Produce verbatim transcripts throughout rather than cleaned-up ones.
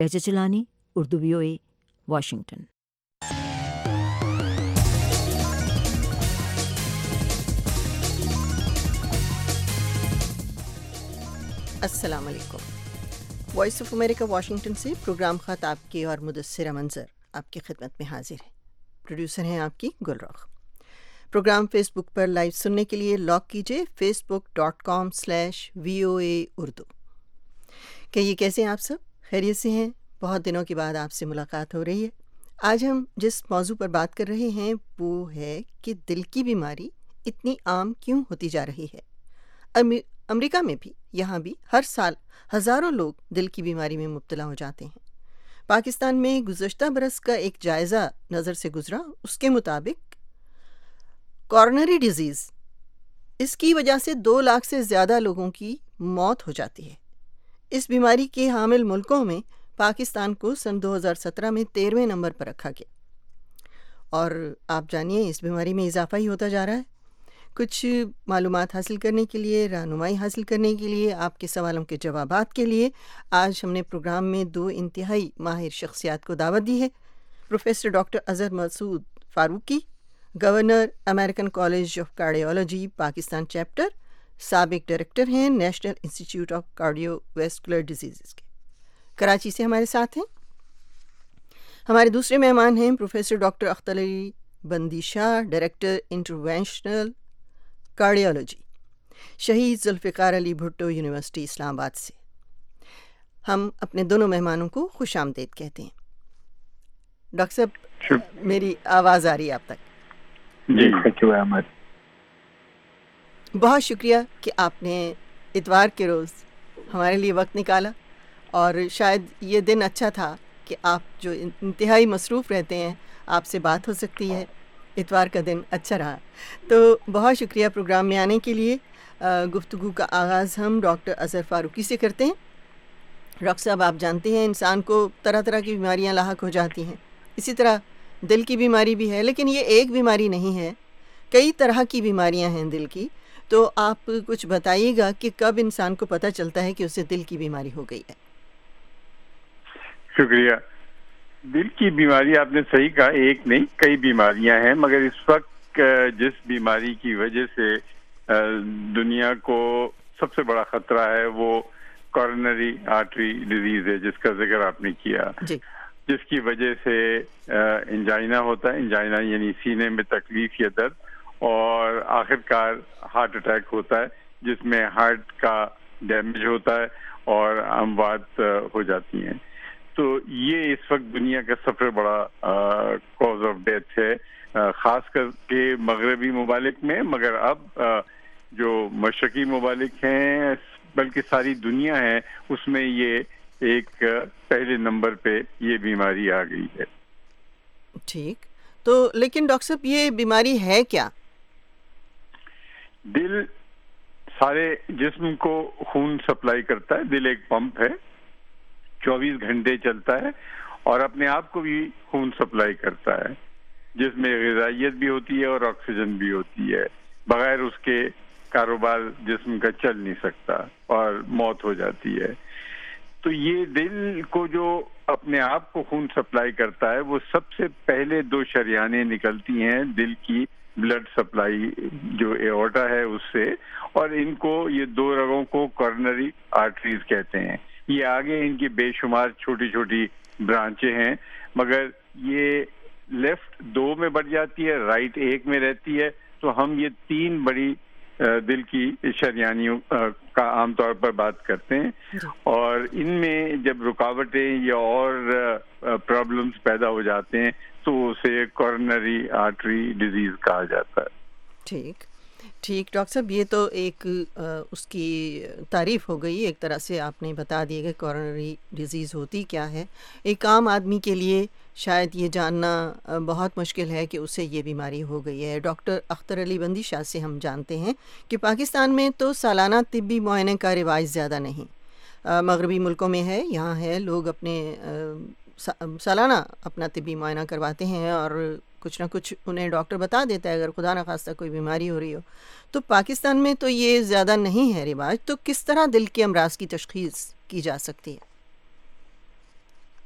एजा चलानी, Urdu V O A, Washington. अस्सलाम वालेकुम। वॉइस ऑफ अमेरिका वाशिंगटन से प्रोग्राम ख़त आपकी और मुदस्सिरा मंज़र आपकी खिदमत में हाजिर है। प्रोड्यूसर हैं आपकी गुलरख। प्रोग्राम फेसबुक पर लाइव सुनने के लिए लॉग कीजिए Facebook dot com slash V O A Urdu. कहिए कैसे हैं आप सब, खैरियत से हैं? बहुत दिनों के बाद आपसे मुलाकात हो रही है। आज हम जिस मौजू पर बात कर रहे हैं वो है कि दिल की बीमारी इतनी आम क्यों होती जा रही है। अमे- अमेरिका में भी, यहाँ भी हर साल हज़ारों लोग दिल की बीमारी में मुब्तला हो जाते हैं। पाकिस्तान में गुज़श्ता बरस का एक जायज़ा नज़र से गुज़रा, उसके मुताबिक कॉर्नरी डिजीज़, इसकी वजह से दो लाख से ज़्यादा लोगों की मौत हो जाती है। इस बीमारी के हामिल मुल्कों में पाकिस्तान को सन दो हज़ार सत्रह में तेरहवें नंबर पर रखा गया और आप जानिए इस बीमारी में इजाफा ही होता जा रहा है। कुछ मालूमात हासिल करने के लिए, रहनुमाई हासिल करने के लिए, आपके सवालों के जवाबात के लिए आज हमने प्रोग्राम में दो इंतहाई माहिर शख्सियात को दावत दी है। Professor doctor Azhar Masood Farooqui, governor American college of cardiology Pakistan chapter, साबिक डायरेक्टर हैं national institute of cardiovascular diseases के, कराची से हमारे साथ हैं। हमारे दूसरे मेहमान हैं प्रोफेसर डॉक्टर अख्तर अली बंदी Shah, director interventional cardiology, Shaheed Zulfikar Ali Bhutto university Islamabad से। हम अपने दोनों मेहमानों को खुश आमदीद कहते हैं। डॉक्टर साहब, मेरी आवाज़ आ रही है आप तक? जी, थैंक यू वेरी मच। बहुत शुक्रिया कि आपने इतवार के रोज़ हमारे लिए वक्त निकाला और शायद ये दिन अच्छा था कि आप जो इंतहाई मसरूफ़ रहते हैं आपसे बात हो सकती है। इतवार का दिन अच्छा रहा, तो बहुत शुक्रिया प्रोग्राम में आने के लिए। गुफ्तगू का आगाज़ हम डॉक्टर अज़हर फ़ारूकी से करते हैं। डॉक्टर साहब, आप जानते हैं इंसान को तरह तरह की बीमारियां लाहक हो जाती हैं, इसी तरह दिल की बीमारी भी है, लेकिन ये एक बीमारी नहीं है, कई तरह की बीमारियां हैं दिल की। तो आप कुछ बताइएगा कि कब इंसान को पता चलता है कि उसे दिल की बीमारी हो गई है। शुक्रिया। दिल की बीमारी आपने सही कहा, एक नहीं कई बीमारियां हैं, मगर इस वक्त जिस बीमारी की वजह से दुनिया को सबसे बड़ा खतरा है वो कॉरोनरी आर्टरी डिजीज है, जिसका जिक्र आपने किया, जिसकी वजह से इंजाइना होता है। इंजाइना यानी सीने में तकलीफ या दर्द, और आखिरकार हार्ट अटैक होता है जिसमें हार्ट का डैमेज होता है और अमवात हो जाती हैं। तो ये इस वक्त दुनिया का सबसे बड़ा कॉज ऑफ डेथ है, ख़ास करके मगरबी ममालिक में, मगर अब आ, जो मशरकी ममालिक हैं बल्कि सारी दुनिया है उसमें ये एक पहले नंबर पे ये बीमारी आ गई है। ठीक, तो लेकिन डॉक्टर साहब ये बीमारी है क्या? दिल सारे जिस्म को खून सप्लाई करता है। दिल एक पंप है, चौबीस घंटे चलता है और अपने आप को भी खून सप्लाई करता है, जिसमें ग़िज़ाइयत भी होती है और ऑक्सीजन भी होती है। बगैर उसके कारोबार जिस्म का चल नहीं सकता और मौत हो जाती है। तो ये दिल को जो अपने आप को खून सप्लाई करता है वो सबसे पहले दो शरियानें निकलती हैं दिल की ब्लड सप्लाई जो एओर्टा है उससे, और इनको ये दो रगों को कॉर्नरी आर्टरीज कहते हैं। ये आगे इनकी बेशुमार छोटी छोटी ब्रांचें हैं, मगर ये लेफ्ट दो में बढ़ जाती है, राइट एक में रहती है। तो हम ये तीन बड़ी दिल की शरियानियों का आमतौर पर बात करते हैं, और इनमें जब रुकावटें या और प्रॉब्लम्स पैदा हो जाते हैं तो उसे कॉर्नरी आर्टरी डिजीज कहा जाता है। ठीक ठीक डॉक्टर साहब, ये तो एक आ, उसकी तारीफ हो गई, एक तरह से आपने बता दिया कि कॉरोनरी डिजीज़ होती क्या है। एक आम आदमी के लिए शायद ये जानना बहुत मुश्किल है कि उसे ये बीमारी हो गई है। डॉक्टर अख्तर अली बंदी शाह से हम जानते हैं कि पाकिस्तान में तो सालाना तिब्बी मुआयने का रिवाज ज़्यादा नहीं, मगरबी मुल्कों में है, यहाँ है, लोग अपने सा, सालाना अपना तिब्बी मुआयना करवाते हैं और कुछ ना कुछ उन्हें डॉक्टर बता देता है अगर खुदा न खास्ता कोई बीमारी हो रही हो। तो पाकिस्तान में तो ये ज़्यादा नहीं है रिवाज, तो किस तरह दिल के अमराज की तशख़ीस की जा सकती है?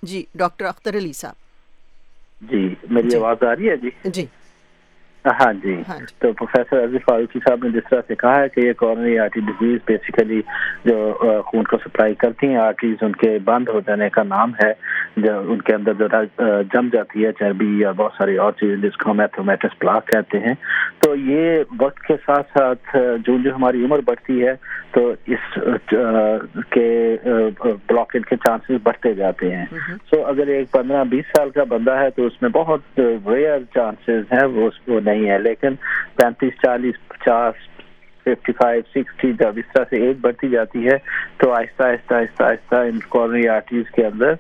جی ڈاکٹر اختر علی صاحب. جی میری آواز آ رہی ہے؟ جی جی ہاں جی. تو پروفیسر عزیز فاروقی صاحب نے جس طرح سے کہا ہے کہ یہ کورونری آرٹری ڈیزیز بیسیکلی جو خون کو سپلائی کرتی ہیں آرٹریز، ان کے بند ہو جانے کا نام ہے، جو ان کے اندر جو جم جاتی ہے چربی یا بہت ساری اور چیزیں جس کو ہم ایتھرومیٹس پلاک کہتے ہیں. تو یہ وقت کے ساتھ ساتھ جو جو ہماری عمر بڑھتی ہے تو اس کے بلاکیج کے چانسز بڑھتے جاتے ہیں. سو اگر ایک پندرہ بیس سال کا بندہ ہے تو اس میں بہت ریئر چانسز ہیں وہ اس کو نہیں ہے، لیکن پینتیس چالیس پچاس ففٹی فائیو سکسٹی جب اس طرح سے ایج بڑھتی جاتی ہے تو آہستہ آہستہ آہستہ آہستہ ان کورونری آرٹریز کے اندر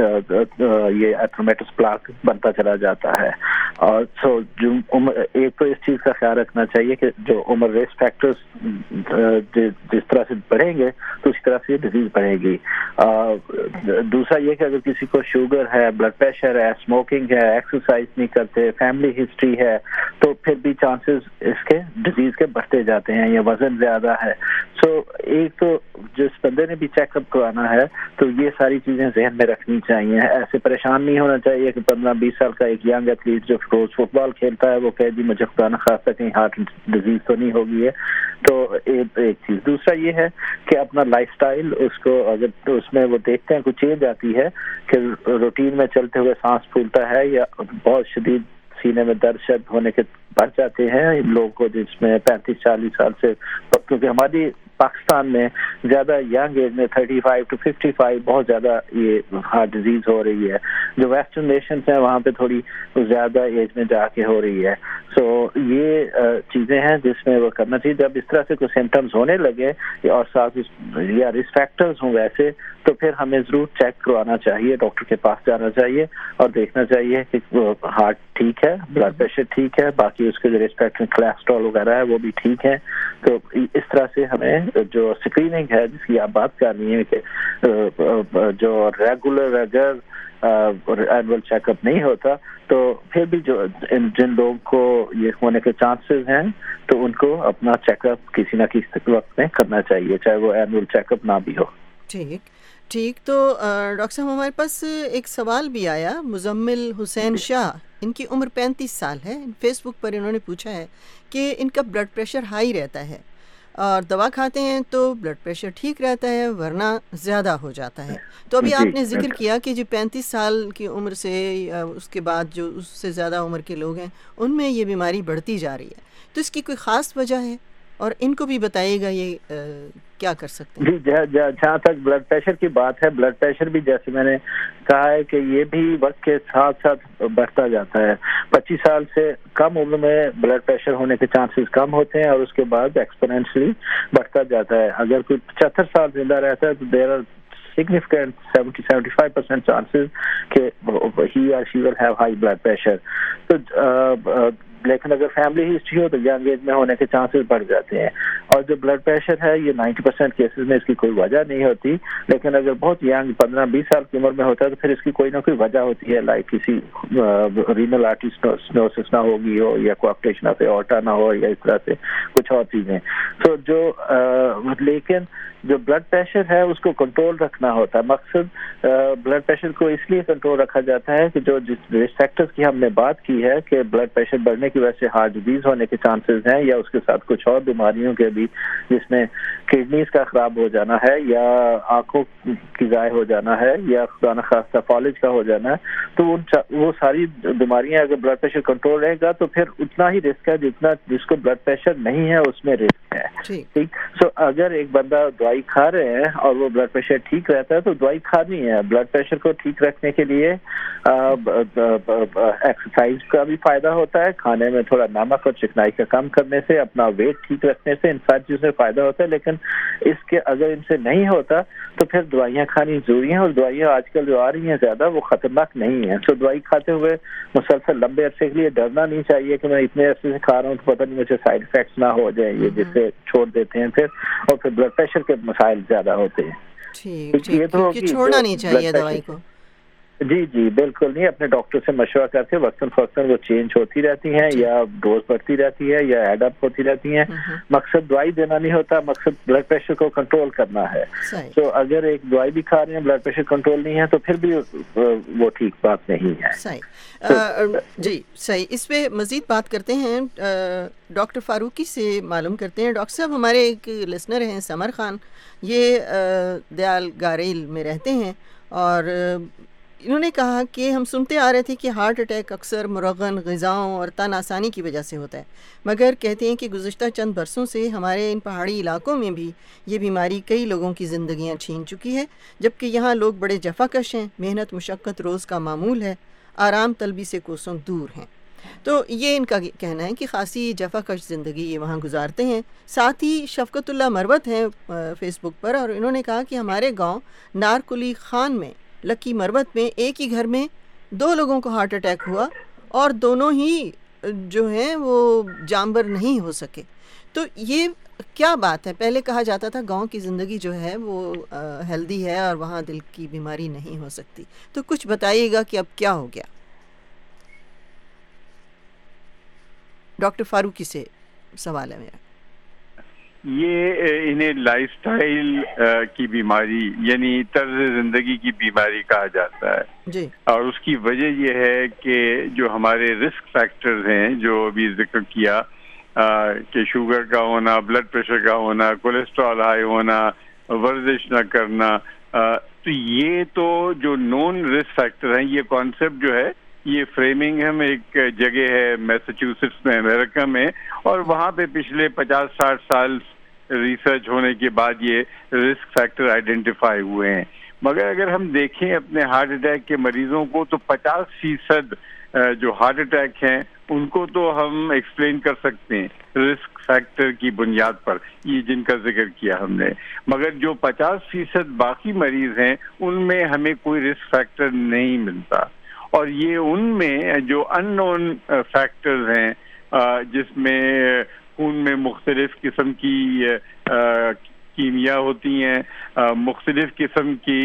یہ ایتھرومیٹس پلاک بنتا چلا جاتا ہے. اور سو جو عمر ایک تو اس چیز کا خیال رکھنا چاہیے کہ جو عمر ریسک فیکٹرز جس طرح سے بڑھیں گے تو اسی طرح سے یہ ڈیزیز بڑھے گی. دوسرا یہ کہ اگر کسی کو شوگر ہے، بلڈ پریشر ہے، اسموکنگ ہے، ایکسرسائز نہیں کرتے، فیملی ہسٹری ہے، تو پھر بھی چانسز اس کے ڈیزیز کے بڑھتے جاتے ہیں، یا وزن زیادہ ہے. سو ایک تو جس بندے نے بھی چیک اپ کروانا ہے تو یہ ساری چیزیں ذہن میں رکھنی چاہیے. ایسے پریشان نہیں ہونا چاہیے کہ پندرہ بیس سال کا ایک ینگ ایتھلیٹ جو روز فٹ بال کھیلتا ہے وہ کہہ دی مجھے خدا نخواستہ کہیں ہارٹ ڈیزیز تو نہیں ہوگی ہے. تو ایک چیز. دوسرا یہ ہے کہ اپنا لائف سٹائل اس کو اگر اس میں وہ دیکھتے ہیں کچھ چینج آتی ہے کہ روٹین میں چلتے ہوئے سانس پھولتا ہے یا بہت شدید سینے میں درد شد ہونے کے بڑھ جاتے ہیں ان لوگوں کو جس میں پینتیس چالیس سال سے، کیونکہ ہماری پاکستان میں زیادہ ینگ ایج میں thirty five to fifty five بہت زیادہ یہ ہارٹ ڈیزیز ہو رہی ہے. جو ویسٹرن نیشنز ہیں وہاں پہ تھوڑی زیادہ ایج میں جا کے ہو رہی ہے. سو یہ چیزیں ہیں جس میں وہ کرنا چاہیے. جب اس طرح سے کوئی سمٹمز ہونے لگے اور ساتھ یا رسک فیکٹرز ہوں ویسے تو پھر ہمیں ضرور چیک کروانا چاہیے، ڈاکٹر کے پاس جانا چاہیے اور دیکھنا چاہیے کہ ہارٹ ٹھیک ہے، بلڈ پریشر ٹھیک ہے، باقی اس کے جو رسک فیکٹر کولیسٹرول وغیرہ ہے وہ بھی ٹھیک ہے. تو اس طرح سے ہمیں جو اسکریننگ ہے جس کی آپ بات کر رہی ہیں کہ جو ریگولر اگر اینول چیک اپ نہیں ہوتا تو پھر بھی جو جن لوگوں کو یہ ہونے کے چانسز ہیں تو ان کو اپنا چیک اپ کسی نہ کسی وقت میں کرنا چاہیے، چاہے وہ اینول چیک اپ نہ بھی ہو. ٹھیک ٹھیک. تو ڈاکٹر صاحب ہمارے پاس ایک سوال بھی آیا. مزمل حسین شاہ، ان کی عمر پینتیس سال ہے. فیس بک پر انہوں نے پوچھا ہے کہ ان کا بلڈ پریشر ہائی رہتا ہے اور دوا کھاتے ہیں تو بلڈ پریشر ٹھیک رہتا ہے ورنہ زیادہ ہو جاتا ہے. تو ابھی آپ نے ذکر کیا کہ جو پینتیس سال کی عمر سے اس کے بعد جو اس سے زیادہ عمر کے لوگ ہیں ان میں یہ بیماری بڑھتی جا رہی ہے، تو اس کی کوئی خاص وجہ ہے اور ان کو بھی بتائیے گا یہ کیا کر سکتے ہیں. جی جہاں تک بلڈ پریشر کی بات ہے، بلڈ پریشر بھی جیسے میں نے کہا ہے کہ یہ بھی وقت کے ساتھ ساتھ بڑھتا جاتا ہے. پچیس سال سے کم عمر میں بلڈ پریشر ہونے کے چانسز کم ہوتے ہیں اور اس کے بعد ایکسپونینشلی بڑھتا جاتا ہے. اگر کوئی پچہتر سال زندہ رہتا ہے تو there are significant seventy to seventy-five percent chances کہ he or she will have high blood pressure. تو لیکن اگر فیملی ہسٹری ہو تو ینگ ایج میں ہونے کے چانسز بڑھ جاتے ہیں. اور جو بلڈ پریشر ہے یہ نائنٹی پرسینٹ کیسز میں اس کی کوئی وجہ نہیں ہوتی، لیکن اگر بہت ینگ پندرہ بیس سال کی عمر میں ہوتا ہے تو پھر اس کی کوئی نہ کوئی وجہ ہوتی ہے، لائک کسی رینل آرٹری اسٹینوسس نہ ہوگی ہو یا کوآپٹیشن آف اورٹا نہ ہو یا اس طرح سے کچھ اور چیزیں. تو جو لیکن جو بلڈ پریشر ہے اس کو کنٹرول رکھنا ہوتا ہے. مقصد بلڈ پریشر کو اس لیے کنٹرول رکھا جاتا ہے کہ جو جس رسک فیکٹرز کی ہم نے بات کی ہے کہ بلڈ پریشر بڑھنے کی وجہ سے ہارٹ ڈیزیز ہونے کے چانسز ہیں یا اس کے ساتھ کچھ اور بیماریوں کے بھی جس میں کڈنیز کا خراب ہو جانا ہے یا آنکھوں کی ضائع ہو جانا ہے یا خدا نخواستہ فالج کا ہو جانا ہے، تو وہ ساری بیماریاں اگر بلڈ پریشر کنٹرول رہے گا تو پھر اتنا ہی رسک ہے جتنا جس کو بلڈ پریشر نہیں ہے اس میں رسک ہے. ٹھیک. سو اگر ایک بندہ دوائی کھا رہے ہیں اور وہ بلڈ پریشر ٹھیک رہتا ہے تو دوائی کھانی ہے. بلڈ پریشر کو ٹھیک رکھنے کے لیے ایکسرسائز کا بھی فائدہ ہوتا ہے، کھانے میں تھوڑا نمک اور چکنائی کا کم کرنے سے، اپنا ویٹ ٹھیک رکھنے سے، ان ساری چیزوں سے فائدہ ہوتا ہے. لیکن اس کے اگر ان سے نہیں ہوتا تو پھر دوائیاں کھانی ضروری ہیں، اور دوائیاں آج کل جو آ رہی ہیں زیادہ وہ خطرناک نہیں ہیں. تو دوائی کھاتے ہوئے مسلسل لمبے عرصے کے لیے ڈرنا نہیں چاہیے کہ میں اتنے عرصے سے کھا رہا ہوں تو پتہ نہیں مجھے سائڈ افیکٹس نہ ہو جائیں، یہ جس سے چھوڑ دیتے ہیں پھر اور پھر بلڈ پریشر کے مسائل زیادہ ہوتے ہیں. ٹھیک ٹھیک چھوڑنا نہیں چاہیے دوائی کو. جی جی بالکل نہیں، اپنے ڈاکٹر سے مشورہ کرتے وقتاً فوقتاً وہ چینج ہوتی رہتی ہیں یا ڈوز بڑھتی رہتی ہے یا ایڈ اپ ہوتی رہتی ہیں. مقصد دوائی دینا نہیں ہوتا، مقصد بلڈ پریشر کو کنٹرول کرنا ہے. تو اگر ایک دوائی بھی کھا رہے ہیں بلڈ پریشر کنٹرول نہیں ہے تو پھر بھی وہ ٹھیک بات نہیں ہے. صحیح جی صحیح. اس پہ مزید بات کرتے ہیں، ڈاکٹر فاروقی سے معلوم کرتے ہیں. ڈاکٹر صاحب ہمارے ایک لسنر ہیں سمر خان، یہ دیال گاریل میں رہتے ہیں، اور انہوں نے کہا کہ ہم سنتے آ رہے تھے کہ ہارٹ اٹیک اکثر مرغن غذاؤں اور تن آسانی کی وجہ سے ہوتا ہے، مگر کہتے ہیں کہ گزشتہ چند برسوں سے ہمارے ان پہاڑی علاقوں میں بھی یہ بیماری کئی لوگوں کی زندگیاں چھین چکی ہے، جبکہ یہاں لوگ بڑے جفاکش ہیں، محنت مشقت روز کا معمول ہے، آرام طلبی سے کوسوں دور ہیں. تو یہ ان کا کہنا ہے کہ خاصی جفاکش زندگی یہ وہاں گزارتے ہیں. ساتھ ہی شفقت اللہ مروت ہیں فیس بک پر، اور انہوں نے کہا کہ ہمارے گاؤں نارکلی خان میں لکی مروت میں ایک ہی گھر میں دو لوگوں کو ہارٹ اٹیک ہوا اور دونوں ہی جو ہیں وہ جانبر نہیں ہو سکے. تو یہ کیا بات ہے؟ پہلے کہا جاتا تھا گاؤں کی زندگی جو ہے وہ ہیلدی ہے اور وہاں دل کی بیماری نہیں ہو سکتی. تو کچھ بتائیے گا کہ اب کیا ہو گیا. ڈاکٹر فاروقی سے سوال ہے میرا. یہ انہیں لائف سٹائل کی بیماری یعنی طرز زندگی کی بیماری کہا جاتا ہے جی. اور اس کی وجہ یہ ہے کہ جو ہمارے رسک فیکٹرز ہیں جو ابھی ذکر کیا کہ شوگر کا ہونا، بلڈ پریشر کا ہونا، کولیسٹرول ہائی ہونا، ورزش نہ کرنا، تو یہ تو جو نون رسک فیکٹر ہیں، یہ کانسیپٹ جو ہے یہ فریمنگہم ایک جگہ ہے میساچیوسٹس میں امریکہ میں، اور وہاں پہ پچھلے پچاس ساٹھ سال ریسرچ ہونے کے بعد یہ رسک فیکٹر آئیڈینٹیفائی ہوئے ہیں. مگر اگر ہم دیکھیں اپنے ہارٹ اٹیک کے مریضوں کو تو پچاس فیصد جو ہارٹ اٹیک ہیں ان کو تو ہم ایکسپلین کر سکتے ہیں رسک فیکٹر کی بنیاد پر، یہ جن کا ذکر کیا ہم نے. مگر جو پچاس فیصد باقی مریض ہیں ان میں ہمیں کوئی رسک فیکٹر نہیں ملتا، اور یہ ان میں جو ان نون فیکٹرز ہیں جس میں خون میں مختلف قسم کی کیمیا ہوتی ہیں، مختلف قسم کی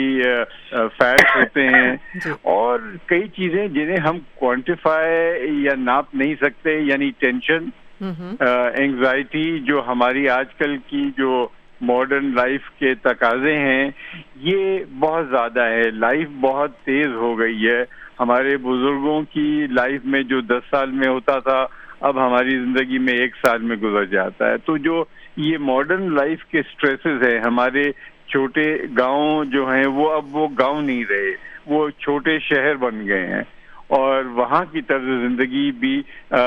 فیٹس ہوتے ہیں، اور کئی چیزیں جنہیں ہم کوانٹیفائی یا ناپ نہیں سکتے، یعنی ٹینشن، اینگزائٹی، جو ہماری آج کل کی جو ماڈرن لائف کے تقاضے ہیں یہ بہت زیادہ ہے. لائف بہت تیز ہو گئی ہے. ہمارے بزرگوں کی لائف میں جو دس سال میں ہوتا تھا اب ہماری زندگی میں ایک سال میں گزر جاتا ہے. تو جو یہ ماڈرن لائف کے سٹریسز ہیں، ہمارے چھوٹے گاؤں جو ہیں وہ اب وہ گاؤں نہیں رہے، وہ چھوٹے شہر بن گئے ہیں، اور وہاں کی طرز زندگی بھی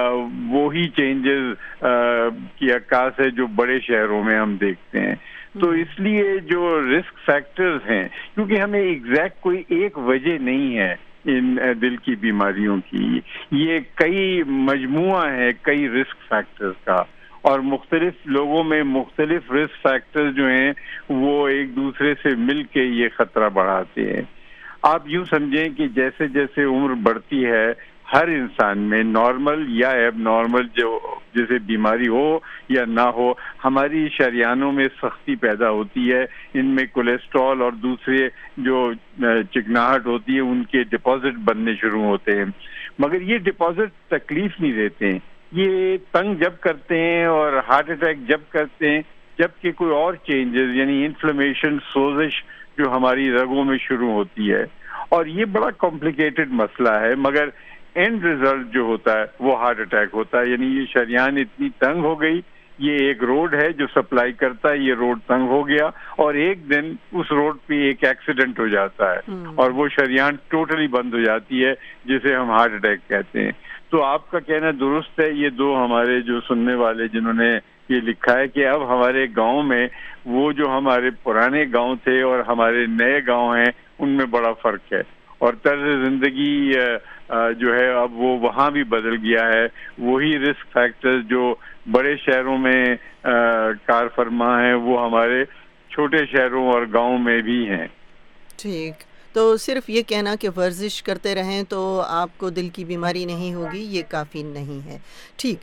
وہی چینجز کی عکاس ہے جو بڑے شہروں میں ہم دیکھتے ہیں. تو اس لیے جو رسک فیکٹرز ہیں، کیونکہ ہمیں ایگزیکٹ کوئی ایک وجہ نہیں ہے ان دل کی بیماریوں کی، یہ کئی مجموعہ ہے کئی رسک فیکٹرز کا، اور مختلف لوگوں میں مختلف رسک فیکٹرز جو ہیں وہ ایک دوسرے سے مل کے یہ خطرہ بڑھاتے ہیں. آپ یوں سمجھیں کہ جیسے جیسے عمر بڑھتی ہے ہر انسان میں نارمل یا ایب نارمل جو جیسے بیماری ہو یا نہ ہو، ہماری شریانوں میں سختی پیدا ہوتی ہے، ان میں کولیسٹرول اور دوسرے جو چکناہٹ ہوتی ہے ان کے ڈپازٹ بننے شروع ہوتے ہیں. مگر یہ ڈپازٹ تکلیف نہیں دیتے ہیں، یہ تنگ جب کرتے ہیں اور ہارٹ اٹیک جب کرتے ہیں جبکہ کوئی اور چینجز یعنی انفلیمیشن، سوزش جو ہماری رگوں میں شروع ہوتی ہے. اور یہ بڑا کمپلیکیٹڈ مسئلہ ہے، مگر اینڈ ریزلٹ جو ہوتا ہے وہ ہارٹ اٹیک ہوتا ہے. یعنی یہ شریان اتنی تنگ ہو گئی، یہ ایک روڈ ہے جو سپلائی کرتا ہے، یہ روڈ تنگ ہو گیا اور ایک دن اس روڈ پہ ایک ایکسیڈنٹ ہو جاتا ہے اور وہ شریان ٹوٹلی بند ہو جاتی ہے جسے ہم ہارٹ اٹیک کہتے ہیں. تو آپ کا کہنا درست ہے. یہ دو ہمارے جو سننے والے جنہوں نے یہ لکھا ہے کہ اب ہمارے گاؤں میں وہ جو ہمارے پرانے گاؤں تھے اور ہمارے نئے گاؤں ہیں ان میں بڑا فرق ہے، اور طرز زندگی جو ہے اب وہ وہاں بھی بدل گیا ہے. وہی رسک فیکٹرز جو بڑے شہروں میں کار فرما ہیں وہ ہمارے چھوٹے شہروں اور گاؤں میں بھی ہیں. ٹھیک، تو صرف یہ کہنا کہ ورزش کرتے رہیں تو آپ کو دل کی بیماری نہیں ہوگی یہ کافی نہیں ہے. ٹھیک،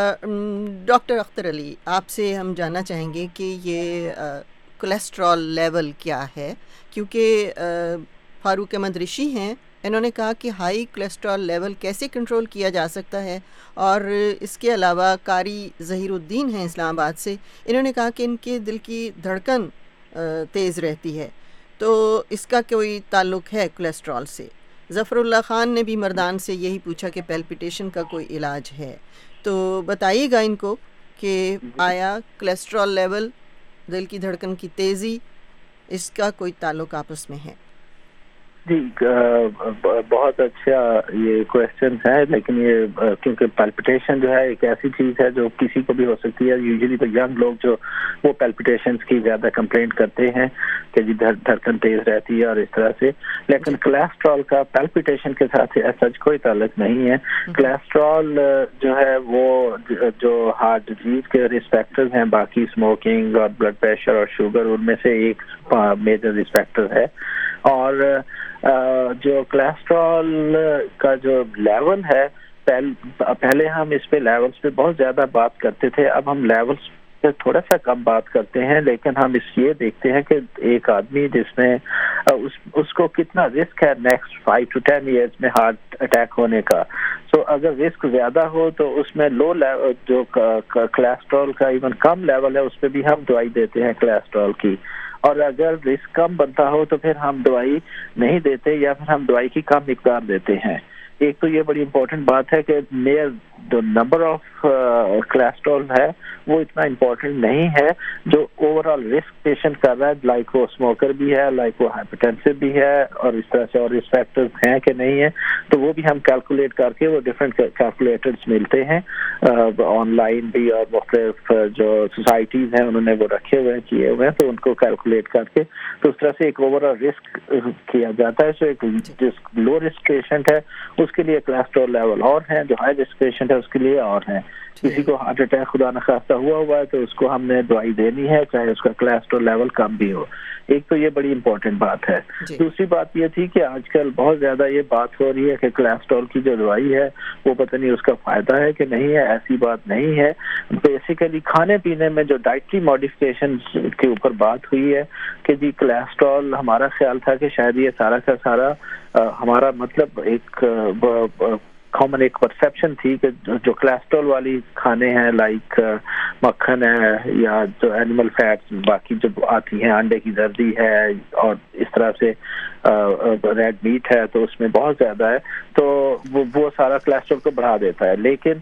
ڈاکٹر اختر علی، آپ سے ہم جاننا چاہیں گے کہ یہ کولیسٹرول لیول کیا ہے، کیونکہ فاروق احمد رشی ہیں انہوں نے کہا کہ ہائی کولیسٹرول لیول کیسے کنٹرول کیا جا سکتا ہے، اور اس کے علاوہ قاری ظہیر الدین ہیں اسلام آباد سے، انہوں نے کہا کہ ان کے دل کی دھڑکن تیز رہتی ہے، تو اس کا کوئی تعلق ہے کولیسٹرول سے۔ ظفر اللہ خان نے بھی مردان سے یہی پوچھا کہ پیلپیٹیشن کا کوئی علاج ہے، تو بتائیے گا ان کو کہ آیا کولیسٹرول لیول، دل کی دھڑکن کی تیزی، اس کا کوئی تعلق آپس میں ہے؟ جی بہت اچھا یہ کویشچن ہے، لیکن یہ کیونکہ پیلپیٹیشن جو ہے ایک ایسی چیز ہے جو کسی کو بھی ہو سکتی ہے، یوزلی تو ینگ لوگ جو وہ پیلپیٹیشنز کی زیادہ کمپلینٹ کرتے ہیں کہ جی دھڑکن تیز رہتی ہے اور اس طرح سے، لیکن کولیسٹرول کا پیلپیٹیشن کے ساتھ سچ کوئی تعلق نہیں ہے۔ کولیسٹرول جو ہے وہ جو ہارٹ ڈیزیز کے رسک فیکٹرز ہیں، باقی اسموکنگ اور بلڈ پریشر اور شوگر، ان میں سے ایک میجر رسک فیکٹر ہے، اور جو کولیسٹرول کا جو لیول ہے پہلے ہم اس پہ لیولز پہ بہت زیادہ بات کرتے تھے، اب ہم لیولز پہ تھوڑا سا کم بات کرتے ہیں، لیکن ہم اس یہ دیکھتے ہیں کہ ایک آدمی جس میں اس, اس کو کتنا رسک ہے next five to ten years میں ہارٹ اٹیک ہونے کا۔ سو so, اگر رسک زیادہ ہو تو اس میں لو لیول جو کولیسٹرول کا ایون کم لیول ہے اس پہ بھی ہم دوائی دیتے ہیں کولیسٹرول کی، اور اگر رسک کم بنتا ہو تو پھر ہم دوائی نہیں دیتے یا پھر ہم دوائی کی کم مقدار دیتے ہیں۔ ایک تو یہ بڑی امپورٹنٹ بات ہے کہ میئر جو نمبر آف کولیسٹرول ہے وہ اتنا امپورٹنٹ نہیں ہے، جو اوور آل رسک پیشنٹ کر رہا ہے، لائک وہ اسموکر بھی ہے، لائک وہ ہائپرٹینسو بھی ہے، اور اس طرح سے اور رسک فیکٹرز ہیں کہ نہیں ہیں، تو وہ بھی ہم کیلکولیٹ کر کے، وہ ڈفرینٹ کیلکولیٹرز ملتے ہیں آن لائن بھی، اور مختلف جو سوسائٹیز ہیں انہوں نے وہ رکھے ہوئے ہیں، کیے ہوئے ہیں، تو ان کو کیلکولیٹ کر کے تو اس طرح سے ایک اوور آل رسک کیا جاتا ہے۔ سو ایک جس لو رسک پیشنٹ ہے اس کے لیے کولیسٹرول لیول اور ہیں، جو ہائی رسک پیشنٹ ہے اس کے لیے اور ہیں۔ کسی کو ہارٹ اٹیک خدا نخواستہ ہوا ہوا ہے تو اس کو ہم نے دوائی دینی ہے چاہے اس کا کولیسٹرول لیول کم بھی ہو۔ ایک تو یہ بڑی امپورٹنٹ بات ہے۔ دوسری بات یہ تھی کہ آج کل بہت زیادہ یہ بات ہو رہی ہے کہ کولیسٹرول کی جو دوائی ہے وہ پتہ نہیں اس کا فائدہ ہے کہ نہیں ہے، ایسی بات نہیں ہے۔ بیسیکلی کھانے پینے میں جو ڈائٹری ماڈیفکیشن کے اوپر بات ہوئی ہے کہ جی کولیسٹرول، ہمارا خیال تھا کہ شاید یہ سارا کا سارا ہمارا مطلب ایک کامن ایک پرسیپشن تھی کہ جو کولیسٹرول والی کھانے ہیں لائک مکھن ہے یا جو اینیمل فیٹس باقی جو آتی ہیں، انڈے کی زردی ہے اور اس طرح سے ریڈ میٹ ہے تو اس میں بہت زیادہ ہے، تو وہ وہ سارا کولیسٹرول کو بڑھا دیتا ہے۔ لیکن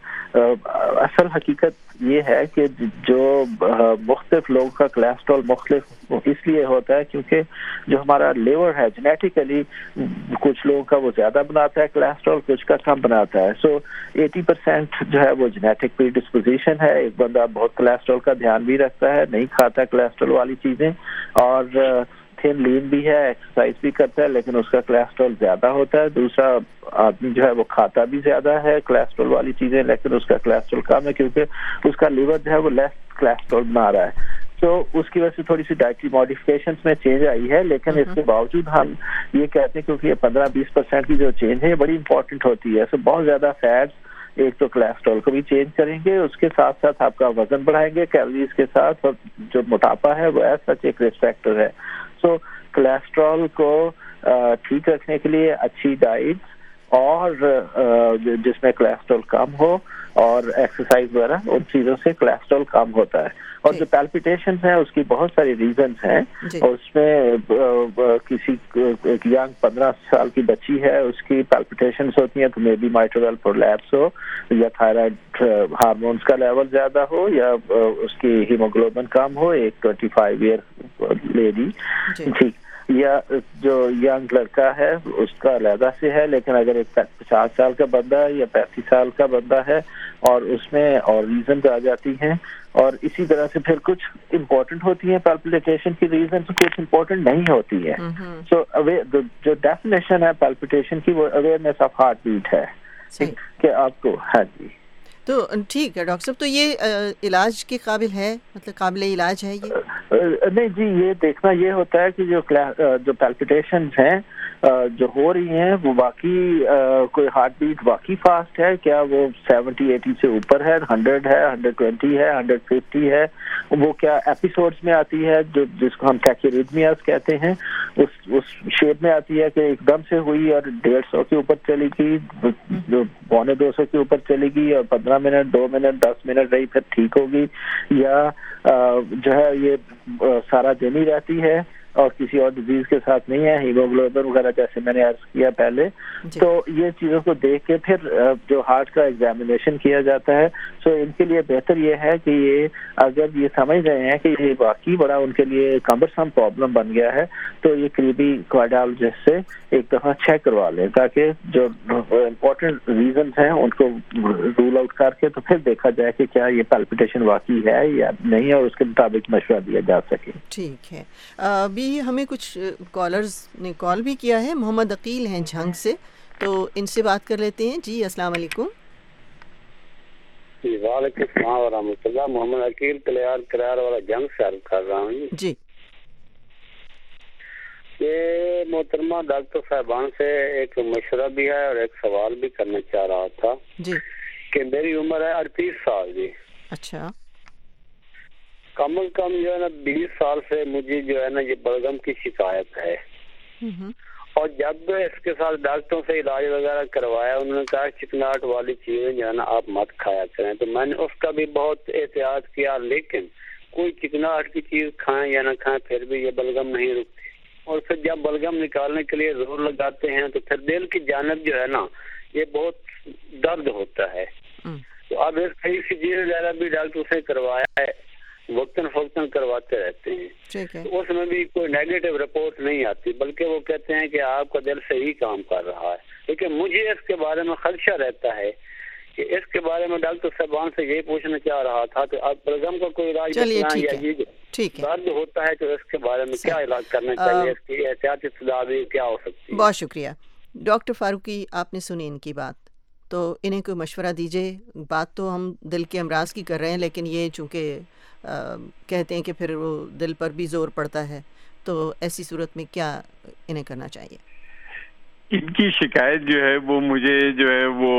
اصل حقیقت یہ ہے کہ جو مختلف لوگوں کا کولیسٹرول مختلف اس لیے ہوتا ہے کیونکہ جو ہمارا لیور ہے جینیٹیکلی کچھ لوگوں کا وہ زیادہ بناتا ہے کولیسٹرول، کچھ کا کم بناتا ہے۔ سو ایٹی پرسینٹ جو ہے وہ جینیٹک پری ڈسپوزیشن ہے۔ ایک بندہ بہت کولیسٹرول کا دھیان بھی رکھتا ہے، نہیں کھاتا کولیسٹرول والی چیزیں، اور تھن لین بھی ہے، ایکسرسائز بھی کرتا ہے، لیکن اس کا کولیسٹرول زیادہ ہوتا ہے۔ دوسرا آدمی جو ہے وہ کھاتا بھی زیادہ ہے کولیسٹرول والی چیزیں، لیکن اس کا کولیسٹرول کم ہے کیونکہ اس کا لیور جو ہے وہ لیس کولیسٹرول بنا رہا ہے۔ تو اس کی وجہ سے تھوڑی سی ڈائٹری ماڈیفکیشنز میں چینج آئی ہے، لیکن اس کے باوجود ہم یہ کہتے ہیں کیونکہ یہ پندرہ بیس پرسینٹ کی جو چینج ہے یہ بڑی امپورٹنٹ ہوتی ہے۔ سو بہت زیادہ فیٹس ایک تو کولیسٹرول کو بھی چینج کریں گے، اس کے ساتھ ساتھ آپ کا وزن بڑھائیں گے کیلوریز کے ساتھ، اور جو موٹاپا ہے وہ ایز سچ ایک رسک فیکٹر ہے۔ سو کولیسٹرول کو ٹھیک رکھنے کے لیے اچھی ڈائٹ اور جس میں کولیسٹرول کم ہو اور ایکسرسائز وغیرہ، ان چیزوں سے کولیسٹرول کم ہوتا ہے۔ اور جو پیلپیٹیشنز ہیں اس کی بہت ساری ریزنز ہیں، اور اس میں کسی ایک ینگ پندرہ سال کی بچی ہے اس کی پیلپیٹیشنز ہوتی ہیں تو مے بی مائٹرل پرولیپس ہو، یا تھائرائڈ ہارمونز کا لیول زیادہ ہو، یا اس کی ہیموگلوبن کم ہو، ایک ٹوینٹی فائیو ایئر لیڈی، ٹھیک، یا جو ینگ لڑکا ہے اس کا علیحدہ سے ہے، لیکن اگر ایک پچاس سال کا بندہ ہے یا پینتیس سال کا بندہ ہے اور اس میں اور ریزنز آ جاتی ہیں، اور اسی طرح سے پھر کچھ امپورٹنٹ ہوتی ہیں پیلپیٹیشن کی ریزنز، کچھ امپورٹنٹ نہیں ہوتی ہے۔ سو جو ڈیفینیشن ہے پیلپیٹیشن کی وہ اویئرنیس آف ہارٹ بیٹ ہے کہ آپ کو، ہاں جی تو ٹھیک ہے ڈاکٹر صاحب، تو یہ علاج کے قابل ہے، مطلب قابل علاج ہے یہ؟ نہیں جی، یہ دیکھنا یہ ہوتا ہے کہ جو جو پیلپیٹیشنز ہیں جو ہو رہی ہیں وہ باقی کوئی ہارٹ بیٹ واقعی فاسٹ ہے کیا؟ وہ سیونٹی ایٹی سے اوپر ہے، ہنڈریڈ ہے، ہنڈریڈ ٹوینٹی ہے، ہنڈریڈ ففٹی ہے؟ وہ کیا ایپیسوڈز میں آتی ہے جو جس کو ہم ٹیکیریتمیاز کہتے ہیں، اس اس شیپ میں آتی ہے کہ ایک دم سے ہوئی اور ڈیڑھ سو کے اوپر چلی گئی، پونے دو سو کے اوپر چلی گئی اور پندرہ منٹ دو منٹ دس منٹ رہی پھر ٹھیک ہوگی، یا جو ہے یہ سارا دن ہی رہتی ہے اور کسی اور ڈیزیز کے ساتھ نہیں ہے، ہیموگلوبن وغیرہ جیسے میں نے عرض کیا پہلے؟ تو یہ چیزوں کو دیکھ کے پھر جو ہارٹ کا ایگزامینیشن کیا جاتا ہے، سو ان کے لیے بہتر یہ ہے کہ یہ اگر یہ سمجھ رہے ہیں کہ یہ واقعی بڑا ان کے لیے کمبرسم پرابلم بن گیا ہے تو یہ قریبی کارڈیالوجسٹ سے ایک دفعہ چیک کروا لیں تاکہ جو امپورٹنٹ ریزنز ہیں ان کو رول آؤٹ کر کے تو پھر دیکھا جائے کہ کیا یہ پیلپیٹیشن واقعی ہے یا نہیں اور اس کے مطابق مشورہ دیا جا سکے۔ ٹھیک ہے، ابھی ہمیں کچھ کالرز نے کال بھی کیا ہے، محمد عقیل ہیں جھنگ سے، تو ان سے بات کر لیتے ہیں۔ جی السلام علیکم۔ جی وعلیکم السلام ورحمۃ اللہ، محمد عقیل کلیار کرار والا جنگ سے عرض کر رہا ہوں۔ جی یہ محترمہ ڈاکٹر صاحبان سے ایک مشورہ بھی ہے اور ایک سوال بھی کرنا چاہ رہا تھا جی کہ میری عمر ہے اڑتیس سال جی، اچھا، کم از کم جو ہے نا بیس سال سے مجھے جو ہے نا یہ بلغم کی شکایت ہے، اور جب اس کے ساتھ ڈاکٹروں سے علاج وغیرہ کروایا انہوں نے کہا چکناہٹ والی چیزیں جو ہے نا آپ مت کھایا کریں، تو میں نے اس کا بھی بہت احتیاط کیا، لیکن کوئی چکناہٹ کی چیز کھائیں یا نہ کھائیں پھر بھی یہ بلغم نہیں رکتی، اور پھر جب بلغم نکالنے کے لیے زور لگاتے ہیں تو پھر دل کی جانب جو ہے نا یہ بہت درد ہوتا ہے، تو اب اس کئی سی چیز وغیرہ بھی ڈاکٹر سے کروایا ہے، وقتاً فوقتاً کرواتے رہتے ہیں، تو اس میں بھی کوئی نیگیٹو رپورٹ نہیں آتی، بلکہ وہ کہتے ہیں کہ آپ کا دل صحیح کام کر رہا ہے، لیکن مجھے اس کے بارے میں خدشہ رہتا ہے کہ اس کے بارے میں ڈاکٹر صاحبان سے یہی پوچھنا چاہ رہا تھا کہ آپ بلغم کا کوئی علاج بتائیں یا یہ درد ہوتا ہے تو اس کے بارے میں کیا علاج کرنا چاہیے، اس کی احتیاطی تدابیر کیا ہو سکتی ہے؟ بہت شکریہ ڈاکٹر فاروقی، آپ نے سنی ان کی بات، تو انہیں کوئی مشورہ دیجیے۔ بات تو ہم دل کے امراض کی کر رہے ہیں، لیکن یہ چونکہ کہتے ہیں کہ پھر وہ دل پر بھی زور پڑتا ہے، تو ایسی صورت میں کیا انہیں کرنا چاہیے؟ ان کی شکایت جو ہے وہ مجھے جو ہے وہ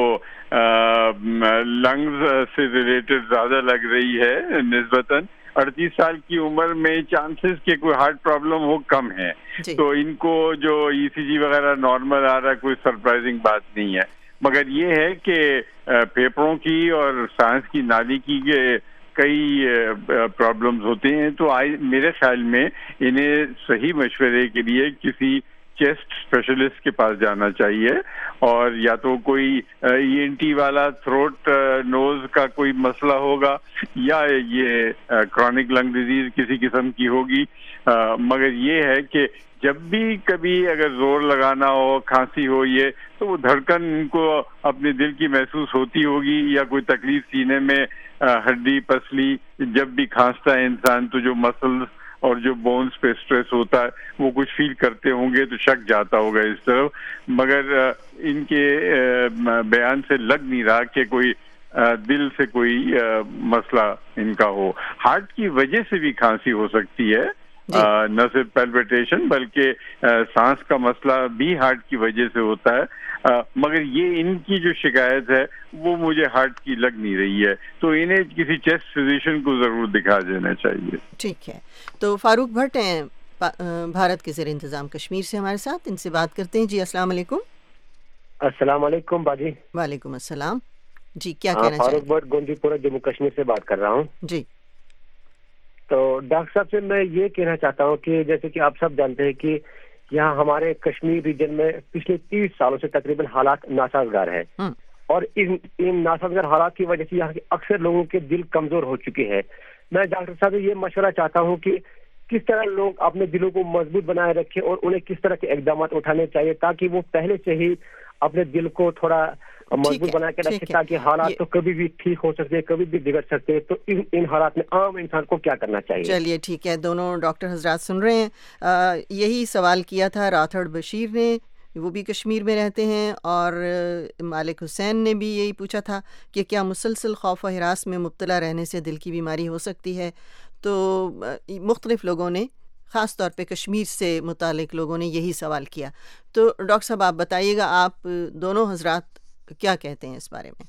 لنگز سے ریلیٹڈ زیادہ لگ رہی ہے نسبتاً، اڑتیس سال کی عمر میں چانسز کہ کوئی ہارٹ پرابلم ہو کم ہے، تو ان کو جو ای سی جی وغیرہ نارمل آ رہا ہے کوئی سرپرائزنگ بات نہیں ہے، مگر یہ ہے کہ پھیپھڑوں کی اور سانس کی نالی کی کئی پرابلمز ہوتے ہیں، تو میرے خیال میں انہیں صحیح مشورے کے لیے کسی چیسٹ اسپیشلسٹ کے پاس جانا چاہیے، اور یا تو کوئی ای این ٹی والا تھروٹ نوز کا کوئی مسئلہ ہوگا یا یہ کرونک لنگ ڈیزیز کسی قسم کی ہوگی، مگر یہ ہے کہ جب بھی کبھی اگر زور لگانا ہو، کھانسی ہو یہ، تو وہ دھڑکن ان کو اپنے دل کی محسوس ہوتی ہوگی، یا کوئی تکلیف سینے میں ہڈی پسلی، جب بھی کھانستا ہے انسان تو جو مسلز اور جو بونز پہ اسٹریس ہوتا ہے وہ کچھ فیل کرتے ہوں گے، تو شک جاتا ہوگا اس طرف، مگر ان کے بیان سے لگ نہیں رہا کہ کوئی دل سے کوئی مسئلہ ان کا ہو۔ ہارٹ کی وجہ سے بھی کھانسی ہو سکتی ہے، نہ صرف پیلپیٹیشن بلکہ سانس کا مسئلہ بھی ہارٹ کی وجہ سے ہوتا ہے، مگر یہ ان کی جو شکایت ہے وہ مجھے ہارٹ کی لگ نہیں رہی ہے، تو انہیں کسی چیسٹ فزیشین کو ضرور دکھا دینا چاہیے۔ ٹھیک ہے، تو فاروق بھٹ ہیں بھارت کے زیر انتظام کشمیر سے ہمارے ساتھ، ان سے بات کرتے ہیں۔ جی السلام علیکم۔ السلام علیکم باجی۔ وعلیکم السلام، جی کیا کہنا چاہیے؟ فاروق بھٹ گونڈی پورہ جموں کشمیر سے بات کر رہا ہوں۔ جی تو ڈاکٹر صاحب سے میں یہ کہنا چاہتا ہوں کہ جیسے کہ آپ سب جانتے ہیں کہ یہاں ہمارے کشمیر ریجن میں پچھلے تیس سالوں سے تقریباً حالات ناسازگار ہے، اور ان ان ناسازگار حالات کی وجہ سے یہاں کے اکثر لوگوں کے دل کمزور ہو چکے ہیں۔ میں ڈاکٹر صاحب سے یہ مشورہ چاہتا ہوں کہ کس طرح لوگ اپنے دلوں کو مضبوط بنائے رکھیں اور انہیں کس طرح کے اقدامات اٹھانے چاہیے تاکہ وہ پہلے سے ہی اپنے دل کو تھوڑا مضبوط بنا کے رکھے، تاکہ حالات تو کبھی بھی ٹھیک ہو سکتے ہیں، کبھی بھی بگڑ سکتے ہیں، تو ان ان حالات میں عام انسان کو کیا کرنا چاہیے؟ چلیے ٹھیک ہے، دونوں ڈاکٹر حضرات سن رہے ہیں، آ, یہی سوال کیا تھا راتھڑ بشیر نے، وہ بھی کشمیر میں رہتے ہیں، اور مالک حسین نے بھی یہی پوچھا تھا کہ کیا مسلسل خوف و ہراس میں مبتلا رہنے سے دل کی بیماری ہو سکتی ہے؟ تو مختلف لوگوں نے خاص طور پہ کشمیر سے متعلق لوگوں نے یہی سوال کیا. تو ڈاکٹر صاحب آپ بتائیے گا, آپ دونوں حضرات کیا کہتے ہیں اس بارے میں؟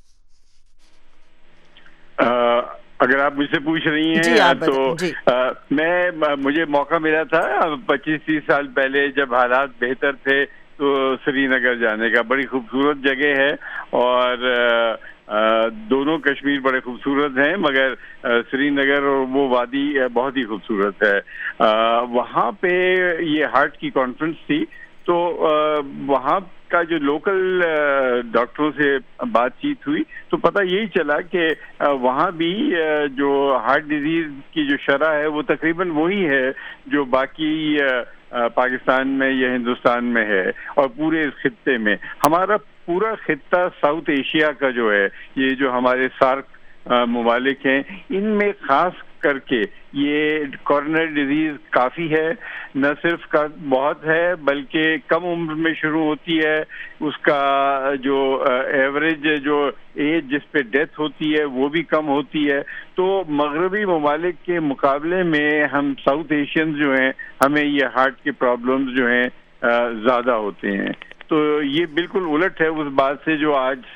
اگر آپ مجھ سے پوچھ رہی ہیں جی تو جی. میں مجھے موقع ملا تھا پچیس تیس سال پہلے جب حالات بہتر تھے تو سری نگر جانے کا. بڑی خوبصورت جگہ ہے اور دونوں کشمیر بڑے خوبصورت ہیں, مگر سری نگر اور وہ وادی بہت ہی خوبصورت ہے. وہاں پہ یہ ہارٹ کی کانفرنس تھی تو وہاں کا جو لوکل ڈاکٹروں سے بات چیت ہوئی تو پتہ یہی چلا کہ وہاں بھی جو ہارٹ ڈیزیز کی جو شرح ہے وہ تقریباً وہی ہے جو باقی پاکستان میں یا ہندوستان میں ہے اور پورے اس خطے میں. ہمارا پورا خطہ ساؤتھ ایشیا کا جو ہے, یہ جو ہمارے سارک ممالک ہیں, ان میں خاص کر کے یہ کورونری ڈیزیز کافی ہے. نہ صرف کا بہت ہے بلکہ کم عمر میں شروع ہوتی ہے. اس کا جو ایوریج جو ایج جس پہ ڈیتھ ہوتی ہے وہ بھی کم ہوتی ہے. تو مغربی ممالک کے مقابلے میں ہم ساؤتھ ایشین جو ہیں ہمیں یہ ہارٹ کے پرابلمز جو ہیں زیادہ ہوتے ہیں. تو یہ بالکل الٹ ہے اس بات سے جو آج سے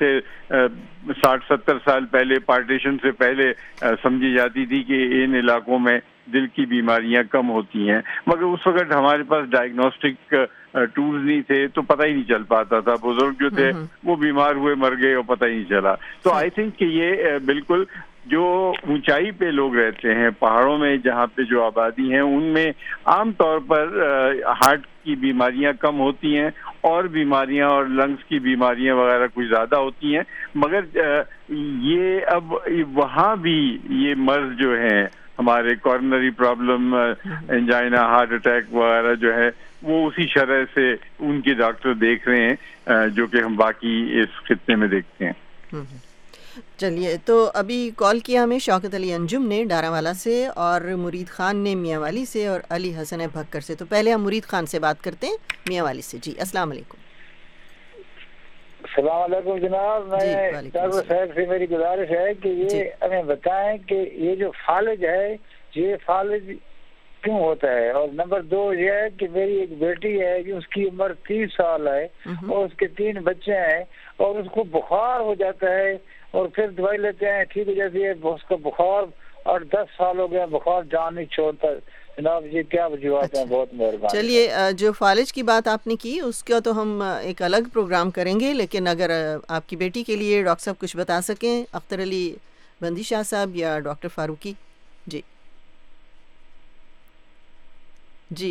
ساٹھ ستر سال پہلے پارٹیشن سے پہلے سمجھی جاتی تھی کہ ان علاقوں میں دل کی بیماریاں کم ہوتی ہیں. مگر اس وقت ہمارے پاس ڈائگنوسٹک ٹولز نہیں تھے تو پتہ ہی نہیں چل پاتا تھا. بزرگ جو تھے وہ بیمار ہوئے مر گئے اور پتہ ہی نہیں چلا. تو آئی تھنک کہ یہ بالکل جو اونچائی پہ لوگ رہتے ہیں, پہاڑوں میں جہاں پہ جو آبادی ہیں, ان میں عام طور پر ہارٹ کی بیماریاں کم ہوتی ہیں اور بیماریاں اور لنگس کی بیماریاں وغیرہ کچھ زیادہ ہوتی ہیں. مگر یہ اب وہاں بھی یہ مرض جو ہیں ہمارے coronary problem, angina, heart attack وغیرہ جو ہے وہ اسی شرح سے ان کے ڈاکٹر دیکھ رہے ہیں جو کہ ہم باقی اس خطے میں دیکھتے ہیں. چلیے, تو ابھی کال کیا ہمیں شوکت علی انجم نے ڈارا والا سے اور مرید خان نے میاں والی سے اور علی حسن بھکر سے. تو پہلے ہم مرید خان سے بات کرتے ہیں میاں والی سے. جی السلام علیکم. السلام علیکم جناب. میں ڈاکٹر صاحب سے میری گزارش ہے کہ یہ ہمیں بتائیں کہ یہ جو فالج ہے یہ فالج کیوں ہوتا ہے, اور نمبر دو یہ ہے کہ میری ایک بیٹی ہے کہ اس کی عمر تیس سال ہے اور اس کے تین بچے ہیں اور اس کو بخار ہو جاتا ہے اور پھر دوائی لیتے ہیں ٹھیک ہو جاتی ہے. اس کا بخار اور دس سال ہو گیا بخار جان نہیں چھوڑتا. جناب یہ کیا وجوہات ہیں؟ بہت مہربانی. چلیے, جو فالج کی بات آپ نے کی اس کا تو ہم ایک الگ پروگرام کریں گے, لیکن اگر آپ کی بیٹی کے لیے ڈاکٹر صاحب کچھ بتا سکیں, اختر علی بندی شاہ صاحب یا ڈاکٹر فاروقی. جی جی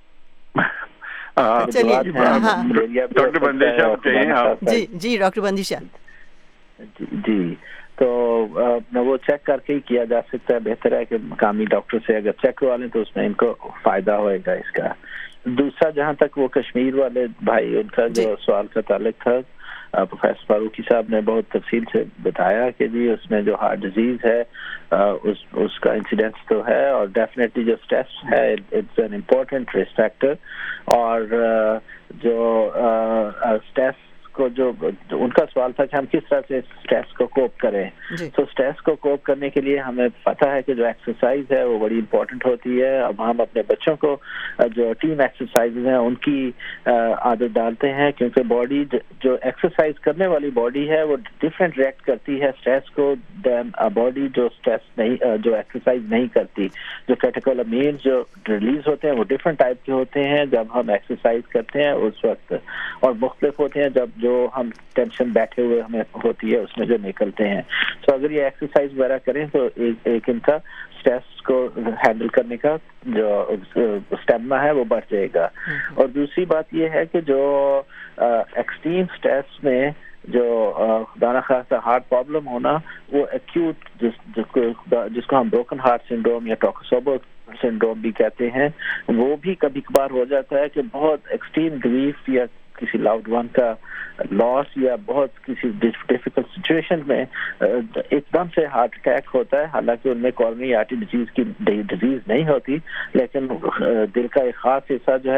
چلیے, ڈاکٹر بندی شاہ. جی جی ڈاکٹر بندی شاہ. جی تو وہ چیک کر کے ہی کیا جا سکتا ہے. بہتر ہے کہ مقامی ڈاکٹر سے اگر چیک کروا لیں تو اس میں ان کو فائدہ ہوئے گا اس کا. دوسرا, جہاں تک وہ کشمیر والے بھائی ان کا جو سوال کا تعلق تھا, پروفیسر فاروقی صاحب نے بہت تفصیل سے بتایا کہ جی اس میں جو ہارٹ ڈیزیز ہے اس اس کا انسیڈنس تو ہے, اور ڈیفینیٹلی جو اسٹریس ہے it's an important risk factor. اور جو اسٹریس کو جو ان کا سوال تھا کہ ہم کس طرح سے اسٹریس کو کوپ کریں, تو اسٹریس کو کوپ کرنے کے لیے ہمیں پتہ ہے کہ جو ایکسرسائز ہے وہ بڑی امپورٹنٹ ہوتی ہے. اب ہم اپنے بچوں کو جو ٹیم ایکسرسائز ہیں ان کی عادت ڈالتے ہیں, کیونکہ باڈی جو ایکسرسائز کرنے والی باڈی ہے وہ ڈفرینٹ ریئیکٹ کرتی ہے اسٹریس کو دین باڈی جو اسٹریس نہیں جو ایکسرسائز نہیں کرتی. جو کیٹیکولامینز جو ریلیز ہوتے ہیں وہ ڈفرینٹ ٹائپ کے ہوتے ہیں جب ہم ایکسرسائز کرتے ہیں اس وقت, اور مختلف ہوتے ہیں جب جو ہم ٹینشن بیٹھے ہوئے ہمیں ہوتی ہے اس میں جو نکلتے ہیں. تو اگر یہ ایکسرسائز وغیرہ کریں تو ایک ایک ان کا اسٹریس کو ہینڈل کرنے کا جو اسٹیمنا ہے وہ بڑھ جائے گا. اور دوسری بات یہ ہے کہ جو ایکسٹریم اسٹریس میں جو خدا نخواستہ ہارٹ پرابلم ہونا, وہ ایکیوٹ جس جس کو جس کو ہم بروکن ہارٹ سنڈروم یا ٹاکاسوبو سنڈروم بھی کہتے ہیں, وہ بھی کبھی کبھار ہو جاتا ہے کہ بہت ایکسٹریم گریف یا کسی لاؤڈ ون کا لاس یا بہت کسی ڈیفیکلٹ سچویشن میں ایک دم سے ہارٹ اٹیک ہوتا ہے. حالانکہ ان میں کورونری آرٹری ڈیزیز کی ڈیزیز نہیں ہوتی, لیکن دل کا ایک خاص حصہ جو ہے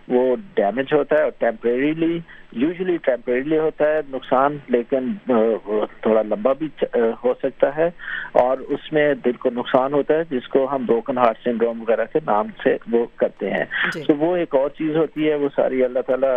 وہ ڈیمیج ہوتا ہے اور ٹیمپریریلی یوزلی ٹیمپریریلی ہوتا ہے نقصان, لیکن تھوڑا لمبا بھی ہو سکتا ہے, اور اس میں دل کو نقصان ہوتا ہے جس کو ہم بروکن ہارٹ سنڈروم وغیرہ کے نام سے وہ کرتے ہیں. تو وہ ایک اور چیز ہوتی ہے, وہ ساری اللہ تعالیٰ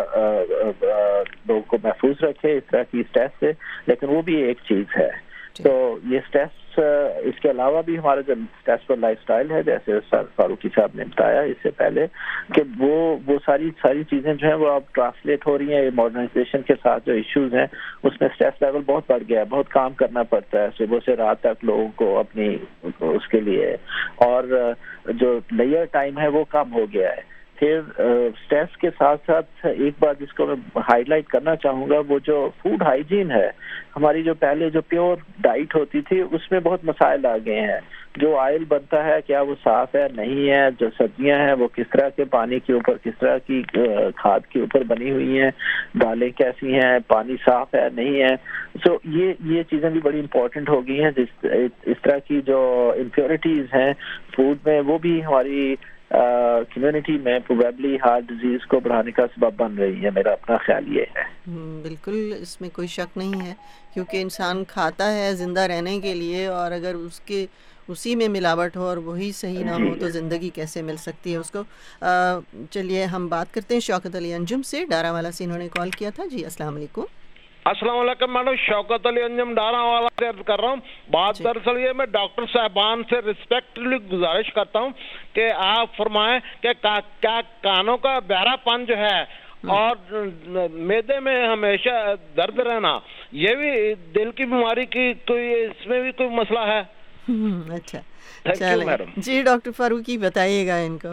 لوگوں کو محفوظ رکھے اس طرح کی اسٹریس سے, لیکن وہ بھی ایک چیز ہے. تو یہ اسٹریس, اس کے علاوہ بھی ہمارا جو اسٹریس پر لائف اسٹائل ہے, جیسے سر فاروقی صاحب نے بتایا اس سے پہلے, کہ وہ وہ ساری ساری چیزیں جو ہیں وہ اب ٹرانسلیٹ ہو رہی ہیں. ماڈرنائزیشن کے ساتھ جو ایشوز ہیں اس میں اسٹریس لیول بہت بڑھ گیا ہے, بہت کام کرنا پڑتا ہے صبح سے رات تک لوگوں کو اپنی اس کے لیے, اور جو لیئر ٹائم ہے وہ کم ہو گیا ہے. پھر اسٹریس کے ساتھ ساتھ ایک بات جس کو میں ہائی لائٹ کرنا چاہوں گا, وہ جو فوڈ ہائیجین ہے ہماری, جو پہلے جو پیور ڈائٹ ہوتی تھی اس میں بہت مسائل آ گئے ہیں. جو آئل بنتا ہے کیا وہ صاف ہے, نہیں ہے. جو سبزیاں ہیں وہ کس طرح کے پانی کے اوپر, کس طرح کی کھاد کے اوپر بنی ہوئی ہیں, دالیں کیسی ہیں, پانی صاف ہے نہیں ہے. سو یہ یہ چیزیں بھی بڑی امپورٹنٹ ہو گئی ہیں. جس اس طرح کی جو امپیورٹیز ہیں فوڈ میں وہ بھی ہماری کمیونٹی میں پروبیبلی ہارٹ ڈیزیز کو بڑھانے کا سبب بن رہی ہے. میرا اپنا خیال یہ ہے. بالکل, اس میں کوئی شک نہیں ہے, کیونکہ انسان کھاتا ہے زندہ رہنے کے لیے, اور اگر اس کے اسی میں ملاوٹ ہو اور وہی صحیح نہ ہو تو زندگی کیسے مل سکتی ہے اس کو. چلیے ہم بات کرتے ہیں شوکت علی انجم سے, ڈارا والا سے انہوں نے کال کیا تھا. جی السلام علیکم. السلام علیکم میڈم, شوکت علی انجم ڈارا والا سے عرض کر رہا ہوں. بات دراصل یہ میں ڈاکٹر صاحبان سے ریسپیکٹلی گزارش کرتا ہوں کہ آپ فرمائیں کہ کیا کانوں کا بہرا پن جو ہے اور معدے میں ہمیشہ درد رہنا, یہ بھی دل کی بیماری کی کوئی, اس میں بھی کوئی مسئلہ ہے؟ اچھا چلیں, جی ڈاکٹر فاروقی بتائیے گا ان کو.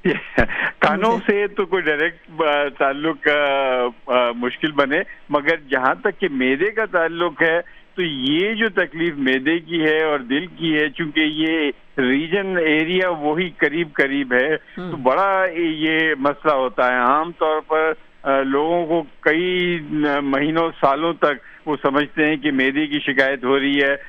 کانوں سے تو کوئی ڈائریکٹ تعلق مشکل بنے, مگر جہاں تک کہ معدے کا تعلق ہے تو یہ جو تکلیف معدے کی ہے اور دل کی ہے, چونکہ یہ ریجن ایریا وہی قریب قریب ہے, تو بڑا یہ مسئلہ ہوتا ہے. عام طور پر لوگوں کو کئی مہینوں سالوں تک وہ سمجھتے ہیں کہ معدے کی شکایت ہو رہی ہے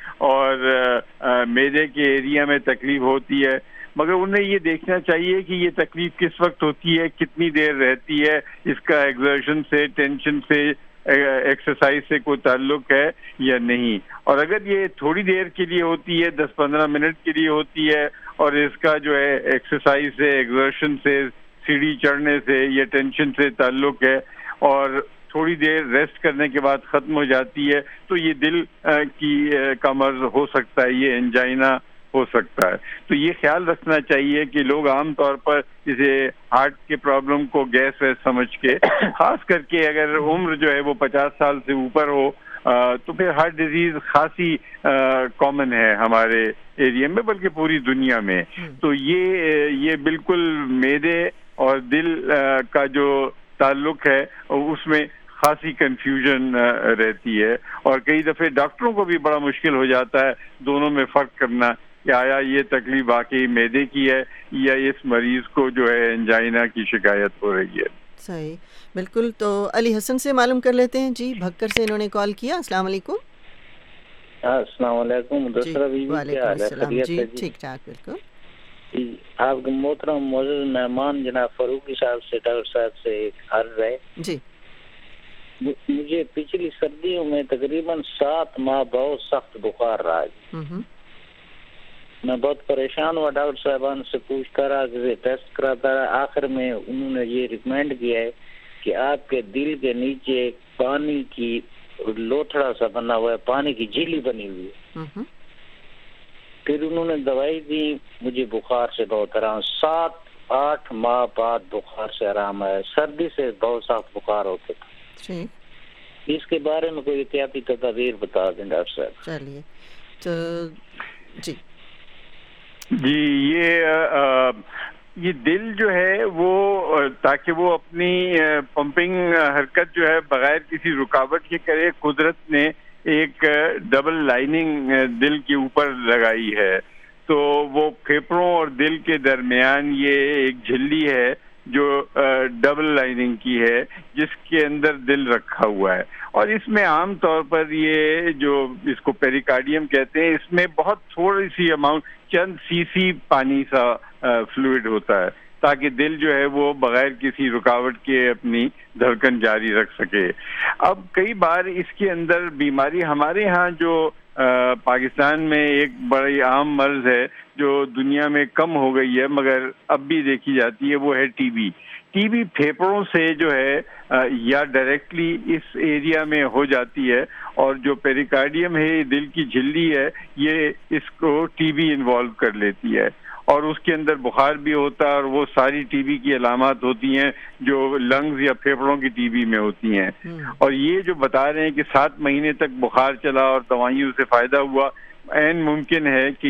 اور معدے کے ایریا میں تکلیف ہوتی ہے, مگر انہیں یہ دیکھنا چاہیے کہ یہ تکلیف کس وقت ہوتی ہے, کتنی دیر رہتی ہے, اس کا ایگزرشن سے, ٹینشن سے, ایکسرسائز سے کوئی تعلق ہے یا نہیں. اور اگر یہ تھوڑی دیر کے لیے ہوتی ہے, دس پندرہ منٹ کے لیے ہوتی ہے, اور اس کا جو ہے ایکسرسائز سے, ایگزرشن سے, سیڑھی چڑھنے سے یا ٹینشن سے تعلق ہے, اور تھوڑی دیر ریسٹ کرنے کے بعد ختم ہو جاتی ہے, تو یہ دل کی کا مرض ہو سکتا ہے, یہ انجائنا ہو سکتا ہے. تو یہ خیال رکھنا چاہیے کہ لوگ عام طور پر اسے ہارٹ کے پرابلم کو گیس ویس سمجھ کے, خاص کر کے اگر عمر جو ہے وہ پچاس سال سے اوپر ہو, تو پھر ہارٹ ڈیزیز خاصی کامن ہے ہمارے ایریا میں, بلکہ پوری دنیا میں. تو یہ یہ بالکل معدے اور دل کا جو تعلق ہے اس میں خاصی کنفیوژن رہتی ہے, اور کئی دفعہ ڈاکٹروں کو بھی بڑا مشکل ہو جاتا ہے دونوں میں فرق کرنا کہ آیا یہ تکلیف واقعی معدے کی ہے یا اس مریض کو جو ہے انجائنا کی شکایت ہو رہی ہے. صحیح, بالکل. تو علی حسن سے معلوم کر لیتے ہیں. جی بھکر سے انہوں نے کال کیا. السلام علیکم. السلام علیکم. وعلیکم السلام. جی ٹھیک ٹھاک, بالکل. آپ کے محترم معزز مہمان جناب فاروقی صاحب سے, ڈاکٹر صاحب سے ایک عرض ہے. جی مجھے پچھلی سردیوں میں تقریباً سات ماہ بہت سخت بخار رہا. میں بہت پریشان ہوا, ڈاکٹر صاحبان سے پوچھتا رہا, کسی ٹیسٹ کراتا رہا. آخر میں انہوں نے یہ ریکمینڈ کیا ہے کہ آپ کے دل کے نیچے پانی کی لوتھڑا سا بنا ہوا ہے, پانی کی جھیلی بنی ہوئی ہے. پھر انہوں نے دوائی دی, مجھے بخار سے بہت آرام, سات آٹھ ماہ بعد بخار سے آرام آیا. سردی سے بہت سخت بخار ہوتا تھا. اس کے بارے میں کوئی احتیاطی تدابیر بتا دیں ڈاکٹر صاحب. چلیے تو جی جی یہ یہ دل جو ہے وہ تاکہ وہ اپنی پمپنگ حرکت جو ہے بغیر کسی رکاوٹ کے کرے, قدرت نے ایک ڈبل لائننگ دل کے اوپر لگائی ہے. تو وہ پھیپھڑوں اور دل کے درمیان یہ ایک جھلی ہے جو ڈبل لائننگ کی ہے, جس کے اندر دل رکھا ہوا ہے. اور اس میں عام طور پر یہ جو اس کو پیریکارڈیم کہتے ہیں, اس میں بہت تھوڑی سی اماؤنٹ, چند سی سی پانی سا فلوئڈ ہوتا ہے. تاکہ دل جو ہے وہ بغیر کسی رکاوٹ کے اپنی دھڑکن جاری رکھ سکے. اب کئی بار اس کے اندر بیماری ہمارے ہاں جو پاکستان میں ایک بڑی عام مرض ہے جو دنیا میں کم ہو گئی ہے مگر اب بھی دیکھی جاتی ہے، وہ ہے ٹی بی. ٹی بی پھیپھڑوں سے جو ہے یا ڈائریکٹلی اس ایریا میں ہو جاتی ہے، اور جو پیریکارڈیم ہے دل کی جھلی ہے یہ اس کو ٹی بی انوالو کر لیتی ہے، اور اس کے اندر بخار بھی ہوتا ہے، اور وہ ساری ٹی بی کی علامات ہوتی ہیں جو لنگز یا پھیپھڑوں کی ٹی بی میں ہوتی ہیں. اور یہ جو بتا رہے ہیں کہ سات مہینے تک بخار چلا اور دوائیوں سے فائدہ ہوا، عین ممکن ہے کہ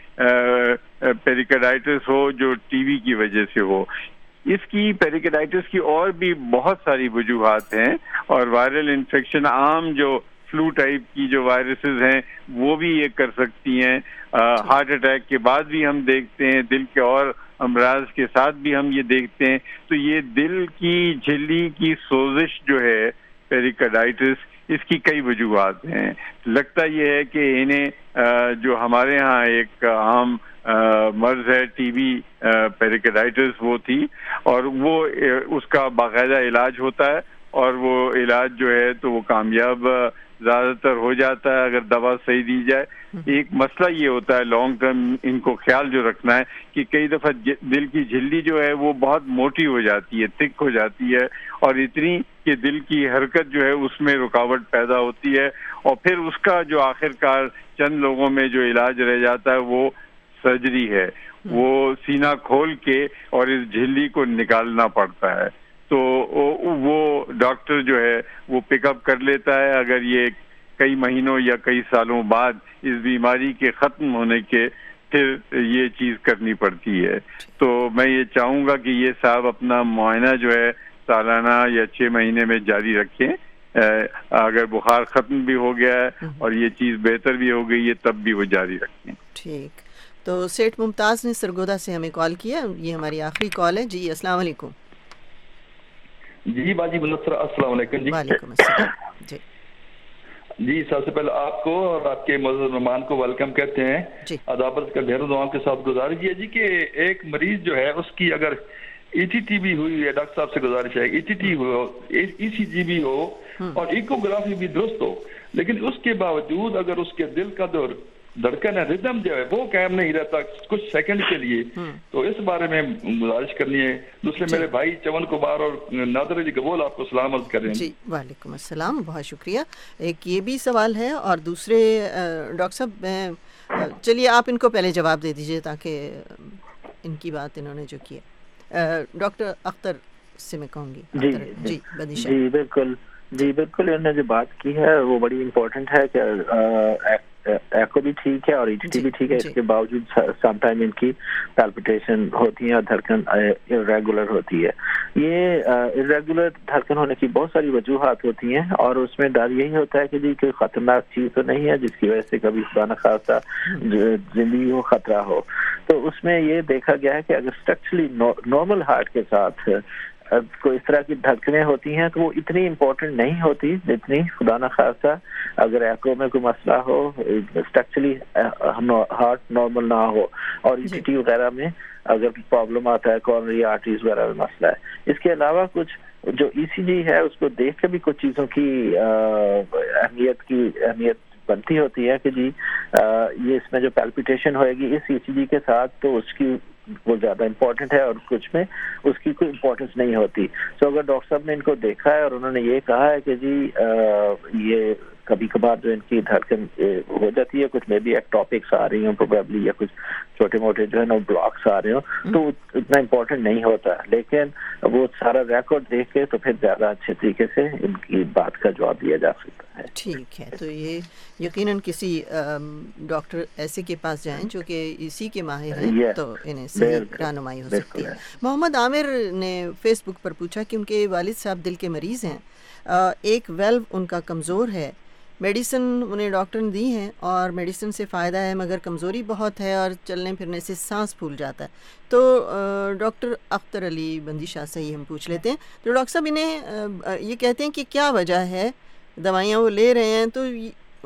یہ پیریکارڈائٹس ہو جو ٹی بی کی وجہ سے ہو. اس کی پیریکارڈائٹس کی اور بھی بہت ساری وجوہات ہیں، اور وائرل انفیکشن عام جو فلو ٹائپ کی جو وائرسز ہیں وہ بھی یہ کر سکتی ہیں. ہارٹ اٹیک کے بعد بھی ہم دیکھتے ہیں، دل کے اور امراض کے ساتھ بھی ہم یہ دیکھتے ہیں. تو یہ دل کی جھلی کی سوزش جو ہے پیریکارڈائٹس، اس کی کئی وجوہات ہیں. لگتا یہ ہے کہ انہیں جو ہمارے ہاں ایک عام مرض ہے ٹی بی پیریکارڈائٹس وہ تھی، اور وہ اس کا باقاعدہ علاج ہوتا ہے، اور وہ علاج جو ہے تو وہ کامیاب زیادہ تر ہو جاتا ہے اگر دوا صحیح دی جائے. ایک مسئلہ یہ ہوتا ہے لانگ ٹرم ان کو خیال جو رکھنا ہے کہ کئی دفعہ دل کی جھلی جو ہے وہ بہت موٹی ہو جاتی ہے، تھک ہو جاتی ہے، اور اتنی کہ دل کی حرکت جو ہے اس میں رکاوٹ پیدا ہوتی ہے، اور پھر اس کا جو آخر کار چند لوگوں میں جو علاج رہ جاتا ہے وہ سرجری ہے. وہ سینہ کھول کے اور اس جھلی کو نکالنا پڑتا ہے. تو وہ ڈاکٹر جو ہے وہ پک اپ کر لیتا ہے اگر یہ کئی مہینوں یا کئی سالوں بعد اس بیماری کے ختم ہونے کے پھر یہ چیز کرنی پڑتی ہے. تو میں یہ چاہوں گا کہ یہ صاحب اپنا معائنہ جو ہے سالانہ یا چھ مہینے میں جاری رکھیں. اگر بخار ختم بھی ہو گیا ہے اور یہ چیز بہتر بھی ہو گئی ہے تب بھی وہ جاری رکھیں. ٹھیک. تو سیٹ ممتاز نے سرگودا سے ہمیں کال کیا، یہ ہماری آخری کال ہے. جی السلام علیکم. جی باجی منصر السلام علیکم. جی وعلیکم السلام. جی جی سب سے پہلے آپ کو اور آپ کے معزز مہمان کو ویلکم کہتے ہیں. جی ادابت کا ڈھیروں دعاؤں کے ساتھ گزارش یہ جی کہ ایک مریض جو ہے اس کی اگر ای ٹی ٹی بھی ہوئی ہے، ڈاکٹر صاحب سے گزارش ہے ای ٹی ٹی ہو، ای سی جی بھی ہو اور ایکوگرافی بھی درست ہو، لیکن اس کے باوجود اگر اس کے دل کا دور دھڑکن ہے، ردم جو ہے وہ قائم نہیں رہتا کچھ سیکنڈ کے لیے، تو اس بارے میں گزارش کرنی ہے. دوسرے میرے بھائی چمن کمار اور نادر علی گبول آپ کو سلام عرض کر رہے ہیں. جی وعلیکم السلام، بہت شکریہ. ایک یہ بھی سوال ہے اور دوسرے ڈاکٹر صاحب چلیے آپ ان کو پہلے جواب دے دیجیے تاکہ ان کی بات انہوں نے جو کی ہے. ڈاکٹر اختر سے میں کہوں گی. جی جی بدیشہ. جی بالکل جی بالکل انہوں نے جو بات کی ہے وہ بڑی امپورٹنٹ ہے کہ ایکو بھی ٹھیک ہے اور ای ٹی ٹی بھی ٹھیک ہے، اس کے باوجود سم ٹائم ان کی پیلپیٹیشن ہوتی ہیں اور دھڑکن irregular ہوتی ہے. یہ irregular دھڑکن ہونے کی بہت ساری وجوہات ہوتی ہیں، اور اس میں ڈر یہی ہوتا ہے کہ جی کوئی خطرناک چیز تو نہیں ہے جس کی وجہ سے کبھی خدا نخواستہ زندگی کو خطرہ ہو. تو اس میں یہ دیکھا گیا ہے کہ اگر اسٹرکچرلی نارمل ہارٹ کے ساتھ کوئی اس طرح کی دھڑکنیں ہوتی ہیں تو وہ اتنی امپورٹنٹ نہیں ہوتی جتنی خدا نخواستہ اگر ایکو میں کوئی مسئلہ ہو، اسٹرکچرلی ہارٹ نارمل نہ ہو اور ای ٹی ٹی وغیرہ میں اگر پرابلم آتا ہے، کورنری آرٹریز وغیرہ میں مسئلہ ہے. اس کے علاوہ کچھ جو ای سی جی ہے اس کو دیکھ کے بھی کچھ چیزوں کی اہمیت کی اہمیت بنتی ہوتی ہے کہ جی یہ اس میں جو پیلپیٹیشن ہوئے گی اس ای سی جی کے ساتھ تو اس کی وہ زیادہ امپورٹنٹ ہے اور کچھ میں اس کی کوئی امپورٹنس نہیں ہوتی. سو اگر ڈاکٹر صاحب نے ان کو دیکھا ہے اور انہوں نے یہ کہا ہے کہ جی یہ کبھی کبھار جو ان کی دھڑکن ہو جاتی ہے، کچھ میں بھی ایکٹاپکس آ رہی ہوں پروبیبلی یا کچھ چھوٹے موٹے جو ہے نا بلاکس آ رہے ہوں تو اتنا امپورٹنٹ نہیں ہوتا، لیکن وہ سارا ریکارڈ دیکھ کے تو پھر زیادہ اچھے طریقے سے ان کی بات کا جواب دیا جا سکتا ہے. ٹھیک ہے. تو یہ یقیناً کسی ڈاکٹر ایسے کے پاس جائیں جو کہ اسی کے ماہر ہیں تو انہیں صحیح رہنمائی ہو سکتی ہے. محمد عامر نے فیس بک پر پوچھا کہ ان کے والد صاحب دل کے مریض ہیں، ایک ویلو ان کا کمزور ہے، میڈیسن انہیں ڈاکٹر نے دی ہیں اور میڈیسن سے فائدہ ہے مگر کمزوری بہت ہے اور چلنے پھرنے سے سانس پھول جاتا ہے. تو ڈاکٹر اختر علی بندی شاہ سے ہی ہم پوچھ لیتے ہیں. تو ڈاکٹر صاحب انہیں یہ کہتے ہیں کہ کیا وجہ ہے، دوائیاں وہ لے رہے ہیں تو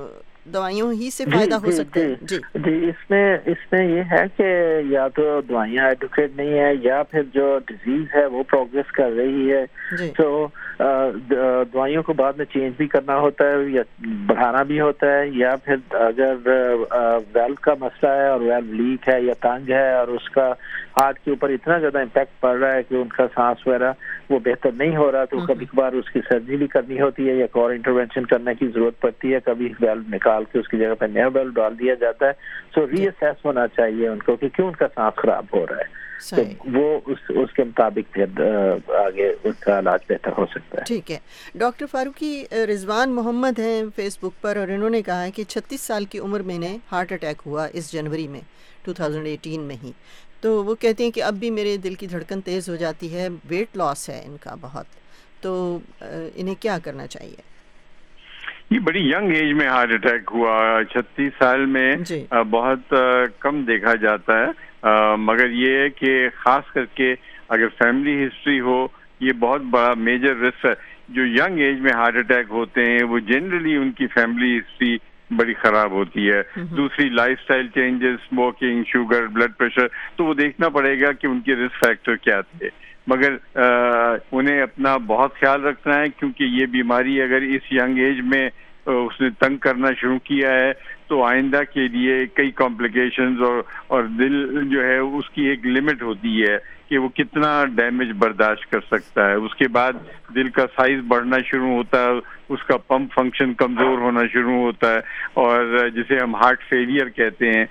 دوائیوں ہی سے فائدہ ہو سکتا ہے؟ جی جی اس میں اس میں یہ ہے کہ یا تو دوائیاں ایڈوکیٹ نہیں ہے یا پھر جو ڈیزیز ہے وہ پروگریس کر رہی ہے, تو دوائیوں کو بعد میں چینج بھی کرنا ہوتا ہے یا بڑھانا بھی ہوتا ہے, یا پھر اگر ویلو کا مسئلہ ہے اور ویلو لیک ہے یا تنگ ہے اور اس کا ہارٹ کے اوپر اتنا زیادہ امپیکٹ پڑ رہا ہے کہ ان کا سانس وغیرہ وہ بہتر نہیں ہو رہا, تو کبھی کبھار اس کی سرجری بھی کرنی ہوتی ہے یا اور انٹرونشن کرنے کی ضرورت پڑتی ہے, کبھی ویلو نکال کے اس کی جگہ پہ نیا ویلو ڈال دیا جاتا ہے. سو ری اسیس ہونا چاہیے ان کو کہ کیوں ان کا سانس خراب ہو رہا ہے, تو وہ اس اس کے مطابق پھر آگے اس کا علاج بہتر ہو سکتا ہے. ٹھیک ہے. ڈاکٹر فاروقی, رضوان محمد ہیں فیس بک پر اور انہوں نے کہا ہے کہ چھتیس سال کی عمر میں نے ہارٹ اٹیک ہوا اس جنوری میں دو ہزار اٹھارہ میں ہی, تو وہ کہتے ہیں کہ اب بھی میرے دل کی دھڑکن تیز ہو جاتی ہے, ویٹ لاس ہے ان کا بہت, تو انہیں کیا کرنا چاہیے؟ یہ بڑی ینگ ایج میں ہارٹ اٹیک ہوا, چھتیس سال میں بہت کم دیکھا جاتا ہے, مگر یہ ہے کہ خاص کر کے اگر فیملی ہسٹری ہو یہ بہت بڑا میجر رسک ہے. جو ینگ ایج میں ہارٹ اٹیک ہوتے ہیں وہ جنرلی ان کی فیملی ہسٹری بڑی خراب ہوتی ہے. دوسری life style changes, smoking, sugar, blood pressure, تو وہ دیکھنا پڑے گا کہ ان کے رسک فیکٹر کیا تھے, مگر انہیں اپنا بہت خیال رکھنا ہے کیونکہ یہ بیماری اگر اس ینگ ایج میں اس نے تنگ کرنا شروع کیا ہے تو آئندہ کے لیے کئی کمپلیکیشنز اور اور دل جو ہے اس کی ایک لمٹ ہوتی ہے کہ وہ کتنا ڈیمیج برداشت کر سکتا ہے. اس کے بعد دل کا سائز بڑھنا شروع ہوتا ہے, اس کا پمپ فنکشن کمزور ہونا شروع ہوتا ہے, اور جسے ہم ہارٹ فیلئر کہتے ہیں,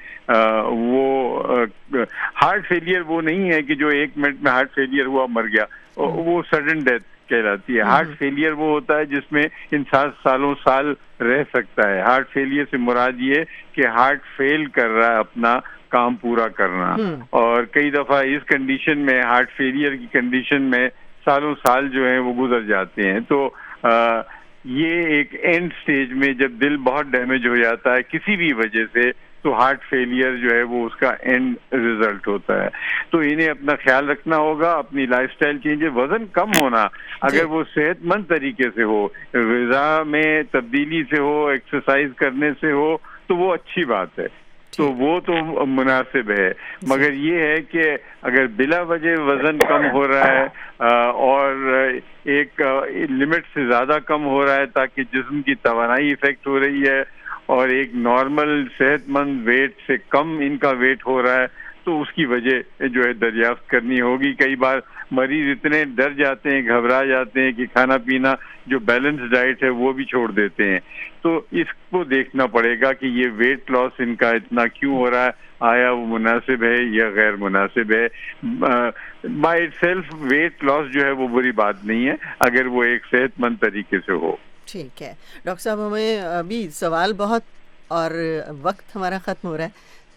وہ ہارٹ فیلئر وہ نہیں ہے کہ جو ایک منٹ میں ہارٹ فیلئر ہوا مر گیا, وہ سڈن ڈیتھ کہلاتی ہے. ہارٹ فیلئر وہ ہوتا ہے جس میں انسان سالوں سال رہ سکتا ہے. ہارٹ فیلئر سے مراد یہ کہ ہارٹ فیل کر رہا ہے اپنا کام پورا کرنا, اور کئی دفعہ اس کنڈیشن میں ہارٹ فیلئر کی کنڈیشن میں سالوں سال جو ہیں وہ گزر جاتے ہیں. تو آ, یہ ایک اینڈ سٹیج میں جب دل بہت ڈیمیج ہو جاتا ہے کسی بھی وجہ سے تو ہارٹ فیلئر جو ہے وہ اس کا اینڈ ریزلٹ ہوتا ہے. تو انہیں اپنا خیال رکھنا ہوگا, اپنی لائف سٹائل چینج, وزن کم ہونا اگر وہ صحت مند طریقے سے ہو, غذا میں تبدیلی سے ہو, ایکسرسائز کرنے سے ہو, تو وہ اچھی بات ہے, تو وہ تو مناسب ہے. مگر یہ ہے کہ اگر بلا وجہ وزن کم ہو رہا ہے اور ایک لمٹ سے زیادہ کم ہو رہا ہے تاکہ جسم کی توانائی افیکٹ ہو رہی ہے, اور ایک نارمل صحت مند ویٹ سے کم ان کا ویٹ ہو رہا ہے, تو اس کی وجہ جو ہے دریافت کرنی ہوگی. کئی بار مریض اتنے ڈر جاتے ہیں, گھبرا جاتے ہیں کہ کھانا پینا جو بیلنس ڈائٹ ہے وہ بھی چھوڑ دیتے ہیں. تو اس کو دیکھنا پڑے گا کہ یہ ویٹ لاس ان کا اتنا کیوں ہو رہا ہے, آیا وہ مناسب ہے یا غیر مناسب ہے. By itself weight loss جو ہے وہ بری بات نہیں ہے اگر وہ ایک صحت مند طریقے سے ہو. ٹھیک ہے ڈاکٹر صاحب, ہمیں ابھی سوال بہت اور وقت ہمارا ختم ہو رہا ہے,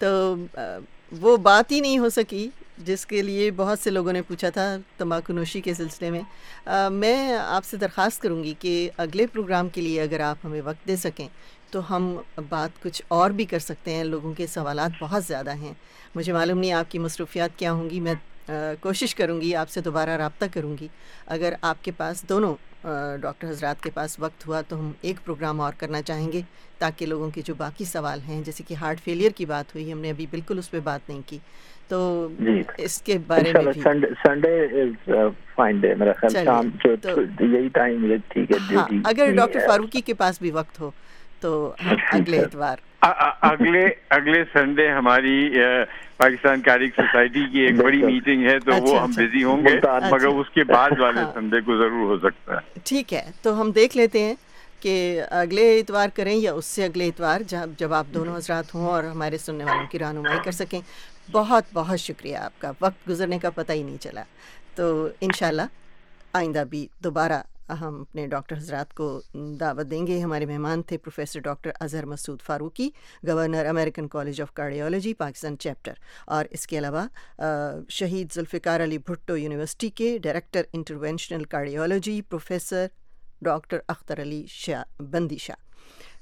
تو وہ بات ہی نہیں ہو سکی جس کے لیے بہت سے لوگوں نے پوچھا تھا تمباکو نوشی کے سلسلے میں. آ, میں آپ سے درخواست کروں گی کہ اگلے پروگرام کے لیے اگر آپ ہمیں وقت دے سکیں تو ہم بات کچھ اور بھی کر سکتے ہیں. لوگوں کے سوالات بہت زیادہ ہیں, مجھے معلوم نہیں آپ کی مصروفیات کیا ہوں گی. میں آ, کوشش کروں گی آپ سے دوبارہ رابطہ کروں گی. اگر آپ کے پاس دونوں ڈاکٹر حضرات کے پاس وقت ہوا تو ہم ایک پروگرام اور کرنا چاہیں گے تاکہ لوگوں کے جو باقی سوال ہیں, جیسے کہ ہارٹ فیلئر کی بات ہوئی, ہم نے ابھی بالکل اس پہ بات نہیں کی, تو اس کے بارے میں بھی سنڈے از فائن ڈے میرا خیال, شام یہی ٹائم ٹھیک ہے. اگر ڈاکٹر فاروقی کے پاس بھی وقت ہو تو ہم اگلے اتوار اگلے اگلے سنڈے ہماری پاکستان کارڈک سوسائٹی کی ایک بڑی میٹنگ ہے, تو وہ ہم بزی ہوں گے, مگر اس کے بعد والے سنڈے کو ضرور ہو سکتا ہے. ٹھیک ہے, تو ہم دیکھ لیتے ہیں کہ اگلے اتوار کریں یا اس سے اگلے اتوار, جب جب آپ دونوں حضرات ہوں اور ہمارے سننے والوں کی رہنمائی کر سکیں. بہت بہت شکریہ آپ کا, وقت گزرنے کا پتہ ہی نہیں چلا. تو انشاءاللہ آئندہ بھی دوبارہ ہم اپنے ڈاکٹر حضرات کو دعوت دیں گے. ہمارے مہمان تھے professor doctor Azhar Masood Farooqui, governor American college of cardiology Pakistan chapter, اور اس کے علاوہ شہید ذوالفقار علی بھٹو یونیورسٹی کے director interventional cardiology professor doctor Akhtar Ali Shah بندی شاہ.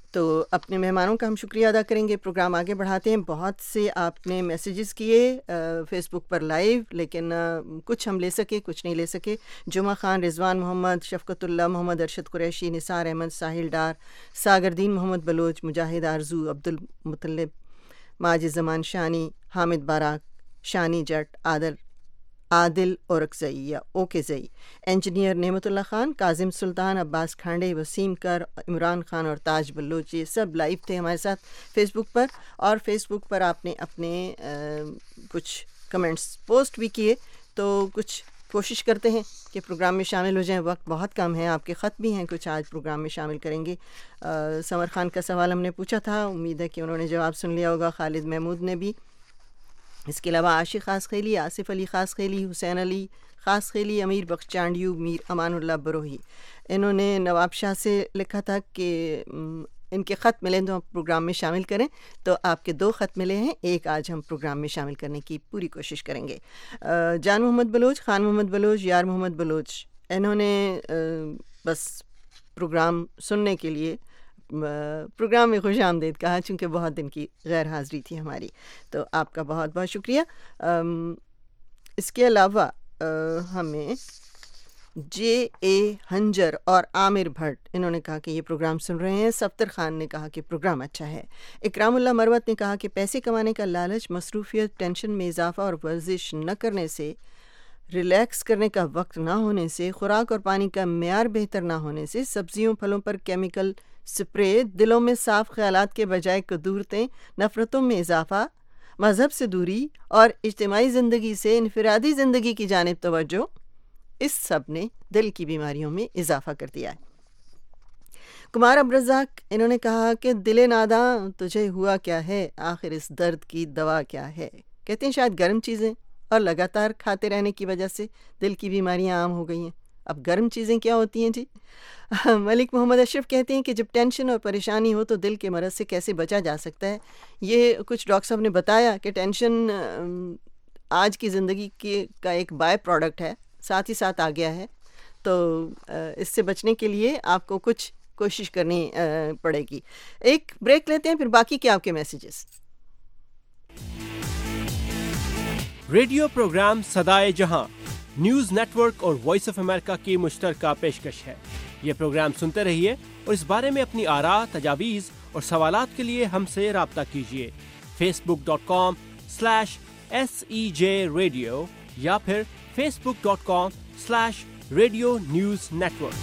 تو اپنے مہمانوں کا ہم شکریہ ادا کریں گے. پروگرام آگے بڑھاتے ہیں. بہت سے آپ نے میسیجز کیے فیس بک پر لائیو, لیکن کچھ ہم لے سکے کچھ نہیں لے سکے. جمعہ خان, رضوان محمد, شفقت اللہ محمد, ارشد قریشی, نثار احمد, ساحل ڈار, ساگردین محمد بلوچ, مجاہد آرزو, عبد المطلب, ماجد زمان شانی, حامد باراک, شانی جٹ, عادل عادل اورکزئی یا اوکے زئی, انجینئر نعمت اللہ خان, کاظم سلطان, عباس کھانڈے, وسیم کر, عمران خان اور تاج بلوچ, یہ سب لائیو تھے ہمارے ساتھ فیس بک پر. اور فیس بک پر آپ نے اپنے کچھ کمنٹس پوسٹ بھی کیے, تو کچھ کوشش کرتے ہیں کہ پروگرام میں شامل ہو جائیں. وقت بہت کم ہے, آپ کے خط بھی ہیں کچھ آج پروگرام میں شامل کریں گے. سمر خان کا سوال ہم نے پوچھا تھا, امید ہے کہ انہوں نے جواب سن لیا ہوگا. خالد محمود نے بھی. اس کے علاوہ عاشق خاص خیلی, آصف علی خاص خیلی, حسین علی خاص خیلی, امیر بخش چانڈیو, میر امان اللہ بروہی. انہوں نے نواب شاہ سے لکھا تھا کہ ان کے خط ملیں تو ہم پروگرام میں شامل کریں, تو آپ کے دو خط ملے ہیں, ایک آج ہم پروگرام میں شامل کرنے کی پوری کوشش کریں گے. جان محمد بلوچ, خان محمد بلوچ, یار محمد بلوچ, انہوں نے بس پروگرام سننے کے لیے پروگرام میں خوش آمدید کہا, چونکہ بہت دن کی غیر حاضری تھی ہماری, تو آپ کا بہت بہت شکریہ. اس کے علاوہ ہمیں جے اے ہنجر اور عامر بھٹ, انہوں نے کہا کہ یہ پروگرام سن رہے ہیں. سفتر خان نے کہا کہ پروگرام اچھا ہے. اکرام اللہ مروت نے کہا کہ پیسے کمانے کا لالچ, مصروفیت, ٹینشن میں اضافہ اور ورزش نہ کرنے سے, ریلیکس کرنے کا وقت نہ ہونے سے, خوراک اور پانی کا معیار بہتر نہ ہونے سے, سبزیوں پھلوں پر کیمیکل سپرے, دلوں میں صاف خیالات کے بجائے کدورتیں, نفرتوں میں اضافہ, مذہب سے دوری اور اجتماعی زندگی سے انفرادی زندگی کی جانب توجہ, اس سب نے دل کی بیماریوں میں اضافہ کر دیا ہے. کمار عبدالرزاق, انہوں نے کہا کہ دل ناداں تجھے ہوا کیا ہے, آخر اس درد کی دوا کیا ہے. کہتے ہیں شاید گرم چیزیں اور لگاتار کھاتے رہنے کی وجہ سے دل کی بیماریاں عام ہو گئی ہیں. اب گرم چیزیں کیا ہوتی ہیں جی؟ ملک محمد اشرف کہتے ہیں کہ جب ٹینشن اور پریشانی ہو تو دل کے مرض سے کیسے بچا جا سکتا ہے. یہ کچھ ڈاکٹر صاحب نے بتایا کہ ٹینشن آج کی زندگی کے کا ایک بائی پروڈکٹ ہے, ساتھ ہی ساتھ آ گیا ہے. تو اس سے بچنے کے لیے آپ کو کچھ کوشش کرنی پڑے گی. ایک بریک لیتے ہیں, پھر باقی کے آپ کے میسیجز. ریڈیو پروگرام صدائے جہاں نیوز نیٹ ورک اور وائس آف امریکہ کی مشترکہ پیشکش ہے. یہ پروگرام سنتے رہیے اور اس بارے میں اپنی آراء, تجاویز اور سوالات کے لیے ہم سے رابطہ کیجیے. Facebook dot com slash S E J radio یا پھر Facebook dot com slash radio news network.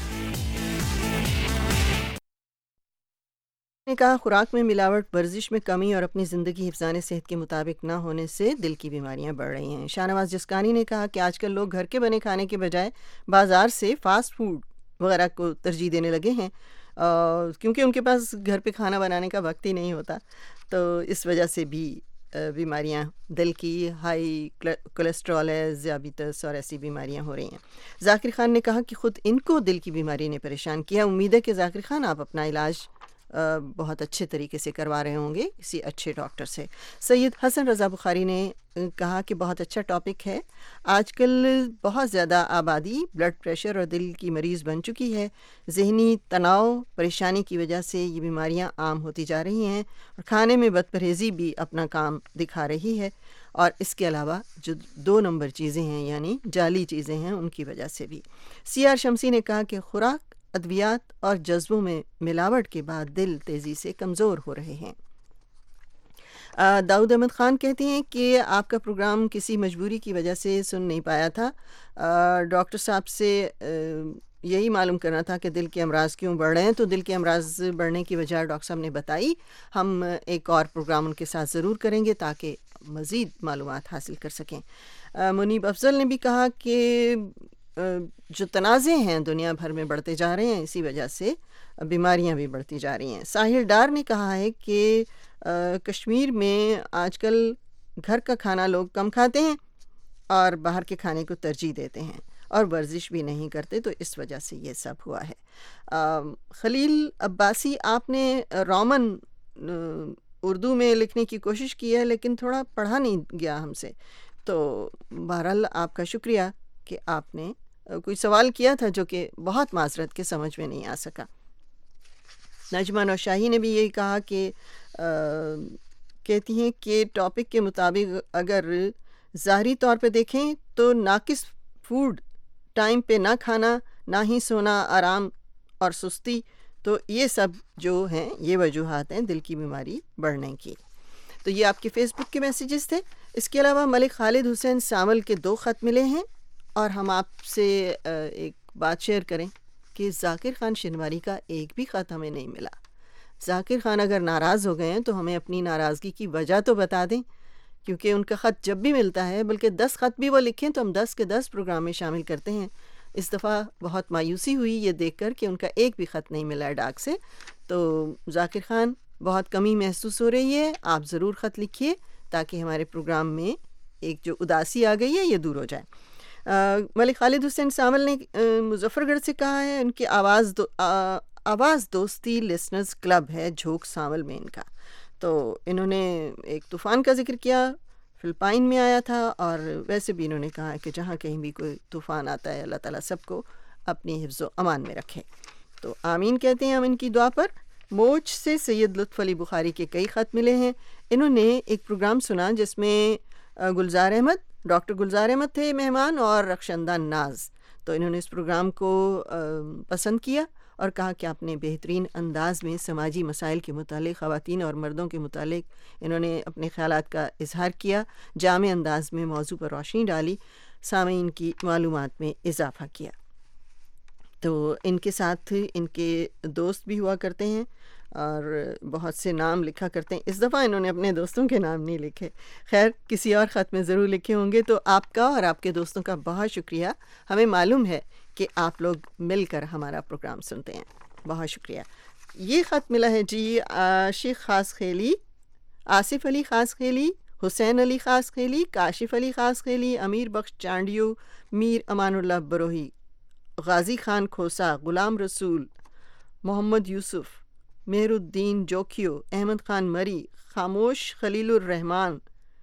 نے کہا خوراک میں ملاوٹ, ورزش میں کمی اور اپنی زندگی حفظان صحت کے مطابق نہ ہونے سے دل کی بیماریاں بڑھ رہی ہیں. شاہ نواز جسکانی نے کہا کہ آج کل لوگ گھر کے بنے کھانے کے بجائے بازار سے فاسٹ فوڈ وغیرہ کو ترجیح دینے لگے ہیں, کیونکہ ان کے پاس گھر پہ کھانا بنانے کا وقت ہی نہیں ہوتا. تو اس وجہ سے بھی بیماریاں دل کی, ہائی کولیسٹرول ہے, ذیابیطس اور ایسی بیماریاں ہو رہی ہیں. ذاکر خان نے کہا کہ خود ان کو دل کی بیماری نے پریشان کیا. امید ہے کہ ذاکر خان آپ اپنا علاج بہت اچھے طریقے سے کروا رہے ہوں گے کسی اچھے ڈاکٹر سے. سید حسن رضا بخاری نے کہا کہ بہت اچھا ٹاپک ہے. آج کل بہت زیادہ آبادی بلڈ پریشر اور دل کی مریض بن چکی ہے. ذہنی تناؤ, پریشانی کی وجہ سے یہ بیماریاں عام ہوتی جا رہی ہیں, اور کھانے میں بد پرہیزی بھی اپنا کام دکھا رہی ہے. اور اس کے علاوہ جو دو نمبر چیزیں ہیں یعنی جعلی چیزیں ہیں, ان کی وجہ سے بھی. سی آر شمسی نے کہا کہ خوراک, ادویات اور جذبوں میں ملاوٹ کے بعد دل تیزی سے کمزور ہو رہے ہیں. داؤد احمد خان کہتے ہیں کہ آپ کا پروگرام کسی مجبوری کی وجہ سے سن نہیں پایا تھا. ڈاکٹر صاحب سے یہی معلوم کرنا تھا کہ دل کے امراض کیوں بڑھ رہے ہیں, تو دل کے امراض بڑھنے کی وجہ ڈاکٹر صاحب نے بتائی. ہم ایک اور پروگرام ان کے ساتھ ضرور کریں گے تاکہ مزید معلومات حاصل کر سکیں. منیب افضل نے بھی کہا کہ جو تنازع ہیں دنیا بھر میں بڑھتے جا رہے ہیں, اسی وجہ سے بیماریاں بھی بڑھتی جا رہی ہیں. ساحل ڈار نے کہا ہے کہ کشمیر میں آج کل گھر کا کھانا لوگ کم کھاتے ہیں اور باہر کے کھانے کو ترجیح دیتے ہیں, اور ورزش بھی نہیں کرتے, تو اس وجہ سے یہ سب ہوا ہے. خلیل عباسی, آپ نے رومن اردو میں لکھنے کی کوشش کی ہے لیکن تھوڑا پڑھا نہیں گیا ہم سے, تو بہرحال آپ کا شکریہ کہ آپ نے کوئی سوال کیا تھا جو کہ بہت معذرت کے سمجھ میں نہیں آ سکا. نجمہ نوشاہی نے بھی یہی کہا کہ کہتی ہیں کہ ٹاپک کے مطابق اگر ظاہری طور پہ دیکھیں تو ناقص فوڈ، ٹائم پہ نہ کھانا، نہ ہی سونا، آرام اور سستی، تو یہ سب جو ہیں یہ وجوہات ہیں دل کی بیماری بڑھنے کی۔ تو یہ آپ کے فیس بک کے میسیجز تھے۔ اس کے علاوہ ملک خالد حسین سامل کے دو خط ملے ہیں، اور ہم آپ سے ایک بات شیئر کریں کہ ذاکر خان شنواری کا ایک بھی خط ہمیں نہیں ملا۔ ذاکر خان اگر ناراض ہو گئے ہیں تو ہمیں اپنی ناراضگی کی وجہ تو بتا دیں، کیونکہ ان کا خط جب بھی ملتا ہے، بلکہ دس خط بھی وہ لکھیں تو ہم دس کے دس پروگرام میں شامل کرتے ہیں۔ اس دفعہ بہت مایوسی ہوئی یہ دیکھ کر کہ ان کا ایک بھی خط نہیں ملا ہے ڈاک سے۔ تو ذاکر خان بہت کمی محسوس ہو رہی ہے، آپ ضرور خط لکھیے تاکہ ہمارے پروگرام میں ایک جو اداسی آ گئی ہے یہ دور ہو جائے۔ ملک خالد حسین سامل نے مظفر گڑھ سے کہا ہے، ان کی آواز دو آواز دوستی لسنرز کلب ہے جھوک سامل میں ان کا، تو انہوں نے ایک طوفان کا ذکر کیا، فلپائن میں آیا تھا، اور ویسے بھی انہوں نے کہا کہ جہاں کہیں بھی کوئی طوفان آتا ہے اللہ تعالیٰ سب کو اپنی حفظ و امان میں رکھے۔ تو آمین کہتے ہیں ہم ان کی دعا پر۔ موچ سے سید لطف علی بخاری کے کئی خط ملے ہیں۔ انہوں نے ایک پروگرام سنا جس میں گلزار احمد ڈاکٹر گلزار احمد تھے مہمان، اور رخشندہ ناز، تو انہوں نے اس پروگرام کو پسند کیا اور کہا کہ آپ نے بہترین انداز میں سماجی مسائل کے متعلق، خواتین اور مردوں کے متعلق انہوں نے اپنے خیالات کا اظہار کیا، جامع انداز میں موضوع پر روشنی ڈالی، سامعین کی معلومات میں اضافہ کیا۔ تو ان کے ساتھ ان کے دوست بھی ہوا کرتے ہیں اور بہت سے نام لکھا کرتے ہیں۔ اس دفعہ انہوں نے اپنے دوستوں کے نام نہیں لکھے، خیر کسی اور خط میں ضرور لکھے ہوں گے۔ تو آپ کا اور آپ کے دوستوں کا بہت شکریہ، ہمیں معلوم ہے کہ آپ لوگ مل کر ہمارا پروگرام سنتے ہیں، بہت شکریہ۔ یہ خط ملا ہے جی عاشق خاص خیلی، آصف علی خاص خیلی، حسین علی خاص خیلی، کاشف علی خاص خیلی، امیر بخش چانڈیو، میر امان اللہ بروہی، غازی خان کھوسا، غلام رسول، محمد یوسف، مہر الدین جوکھیو، احمد خان مری، خاموش خلیل الرحمان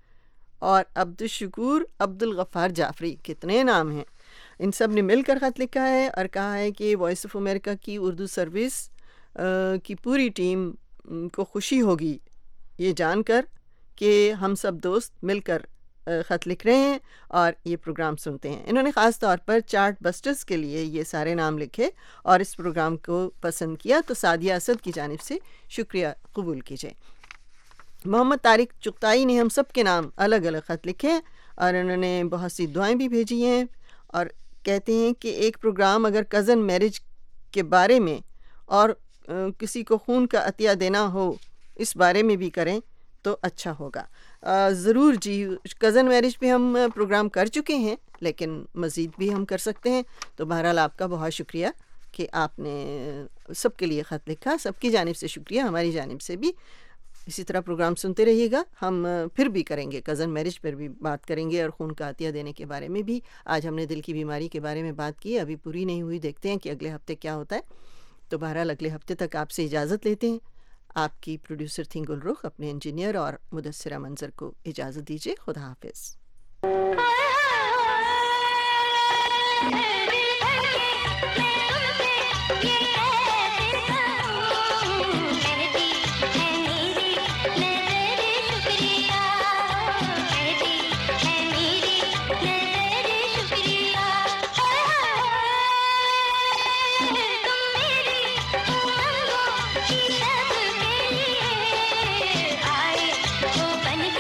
اور عبد الشکور عبد الغفار جعفری۔ کتنے نام ہیں! ان سب نے مل کر خط لکھا ہے اور کہا ہے کہ وائس آف امریکہ کی اردو سروس کی پوری ٹیم کو خوشی ہوگی یہ جان کر کہ ہم سب دوست مل کر خط لکھ رہے ہیں اور یہ پروگرام سنتے ہیں۔ انہوں نے خاص طور پر چارٹ بسٹرز کے لیے یہ سارے نام لکھے اور اس پروگرام کو پسند کیا، تو سعدیہ اسد کی جانب سے شکریہ قبول کیجئے۔ محمد طارق چغتائی نے ہم سب کے نام الگ الگ خط لکھے اور انہوں نے بہت سی دعائیں بھی بھیجی ہیں، اور کہتے ہیں کہ ایک پروگرام اگر کزن میرج کے بارے میں اور کسی کو خون کا عطیہ دینا ہو اس بارے میں بھی کریں تو اچھا ہوگا۔ ضرور جی، کزن میرج پہ ہم پروگرام کر چکے ہیں لیکن مزید بھی ہم کر سکتے ہیں۔ تو بہرحال آپ کا بہت شکریہ کہ آپ نے سب کے لیے خط لکھا، سب کی جانب سے شکریہ، ہماری جانب سے بھی۔ اسی طرح پروگرام سنتے رہیے گا، ہم پھر بھی کریں گے، کزن میرج پر بھی بات کریں گے اور خون کا عطیہ دینے کے بارے میں بھی۔ آج ہم نے دل کی بیماری کے بارے میں بات کی، ابھی پوری نہیں ہوئی، دیکھتے ہیں کہ اگلے ہفتے کیا ہوتا ہے۔ تو بہرحال اگلے ہفتے تک آپ سے اجازت لیتے ہیں۔ آپ کی پروڈیوسر تھیں گل رخ، اپنے انجینئر اور مدثرہ منظر کو اجازت دیجیے۔ خدا حافظ۔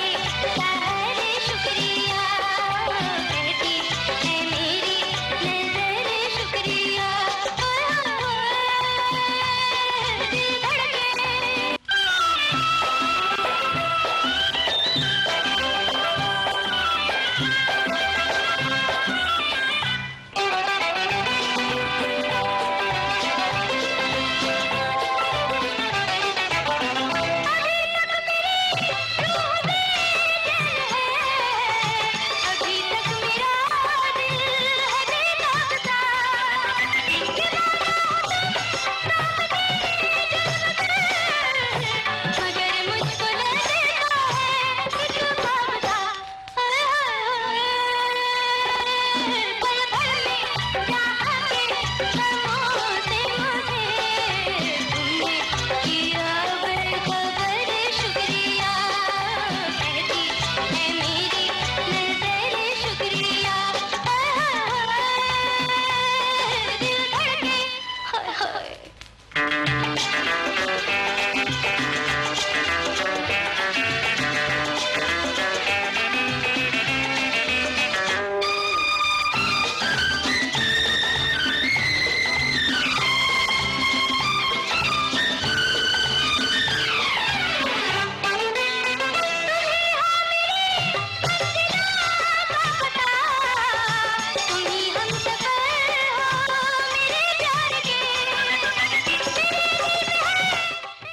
شکریہ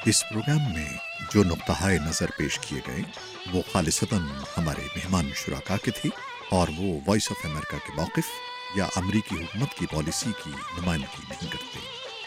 اس پروگرام میں جو نقطہ نظر پیش کیے گئے وہ خالصتاً ہمارے مہمان شرکا کے تھے اور وہ وائس آف امریکہ کے موقف یا امریکی حکومت کی پالیسی کی نمائندگی نہیں کرتے۔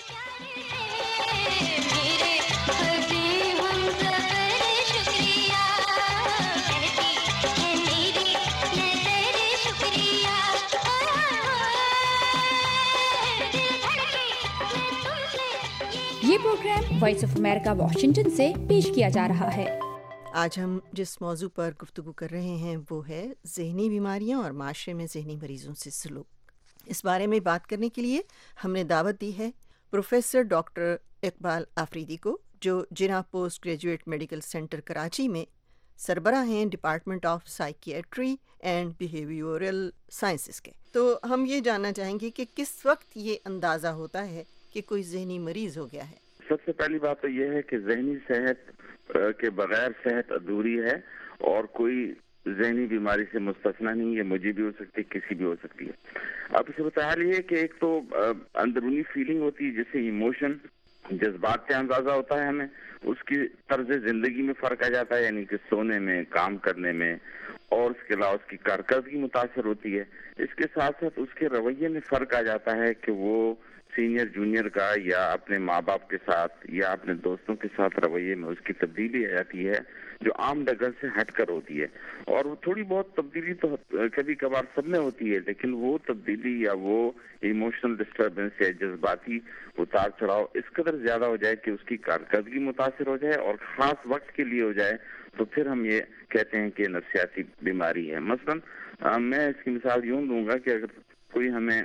یہ program voice of America Washington سے پیش کیا جا رہا ہے۔ آج ہم جس موضوع پر گفتگو کر رہے ہیں وہ ہے ذہنی بیماریاں اور معاشرے میں ذہنی مریضوں سے سلوک۔ اس بارے میں بات کرنے کے لیے ہم نے دعوت دی ہے پروفیسر ڈاکٹر اقبال آفریدی کو، جو Jinnah post graduate medical center Karachi میں سربراہ ہیں department of psychiatry and behavioural sciences کے۔ تو ہم یہ جاننا چاہیں گے کہ کس وقت یہ اندازہ ہوتا ہے کہ کوئی ذہنی مریض ہو گیا ہے؟ سب سے پہلی بات تو یہ ہے کہ ذہنی صحت کے بغیر صحت ادھوری ہے اور کوئی ذہنی بیماری سے مستثنا نہیں، یہ مجھے بھی ہو سکتی ہے، کسی بھی ہو سکتی ہے۔ اب اس بتا لیے کہ ایک تو اندرونی فیلنگ ہوتی ہے جس سے ایموشن، جذبات سے اندازہ ہوتا ہے ہمیں، اس کی طرز زندگی میں فرق آ جاتا ہے، یعنی کہ سونے میں، کام کرنے میں، اور اس کے علاوہ اس کی کارکردگی متاثر ہوتی ہے۔ اس کے ساتھ ساتھ اس کے رویے میں فرق آ جاتا ہے کہ وہ سینئر جونیئر کا یا اپنے ماں باپ کے ساتھ یا اپنے دوستوں کے ساتھ رویے میں اس کی تبدیلی آ جاتی ہے جو عام ڈگر سے ہٹ کر ہوتی ہے۔ اور وہ تھوڑی بہت تبدیلی تو کبھی کبھار سب میں ہوتی ہے، لیکن وہ تبدیلی یا وہ ایموشنل ڈسٹربنس یا جذباتی اتار چڑھاؤ اس قدر زیادہ ہو جائے کہ اس کی کارکردگی متاثر ہو جائے اور خاص وقت کے لیے ہو جائے، تو پھر ہم یہ کہتے ہیں کہ نفسیاتی بیماری ہے۔ مثلا میں اس کی مثال یوں دوں گا کہ اگر کوئی ہمیں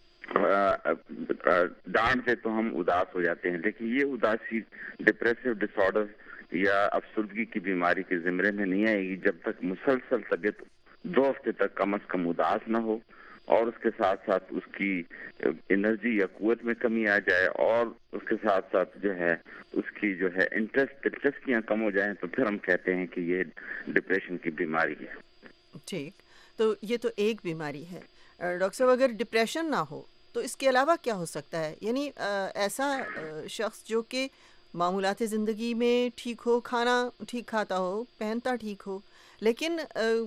ڈانٹ دے تو ہم اداس ہو جاتے ہیں، لیکن یہ اداسی ڈپریسو ڈس آرڈر یا افسردگی کی بیماری کے زمرے میں نہیں آئے گی جب تک مسلسل طبیعت دو ہفتے تک کم از کم اداس نہ ہو، اور اس کے ساتھ ساتھ اس کی انرجی یا قوت میں کمی آ جائے، اور اس کے ساتھ ساتھ جو ہے اس کی جو ہے انٹرسٹ دلچسپیاں کم ہو جائیں، تو پھر ہم کہتے ہیں کہ یہ ڈپریشن کی بیماری ہے۔ ٹھیک، تو یہ تو ایک بیماری ہے۔ ڈاکٹر صاحب، اگر ڈپریشن نہ ہو تو اس کے علاوہ کیا ہو سکتا ہے؟ یعنی ایسا شخص جو کہ معمولات زندگی میں ٹھیک ہو، کھانا ٹھیک کھاتا ہو، پہنتا ٹھیک ہو، لیکن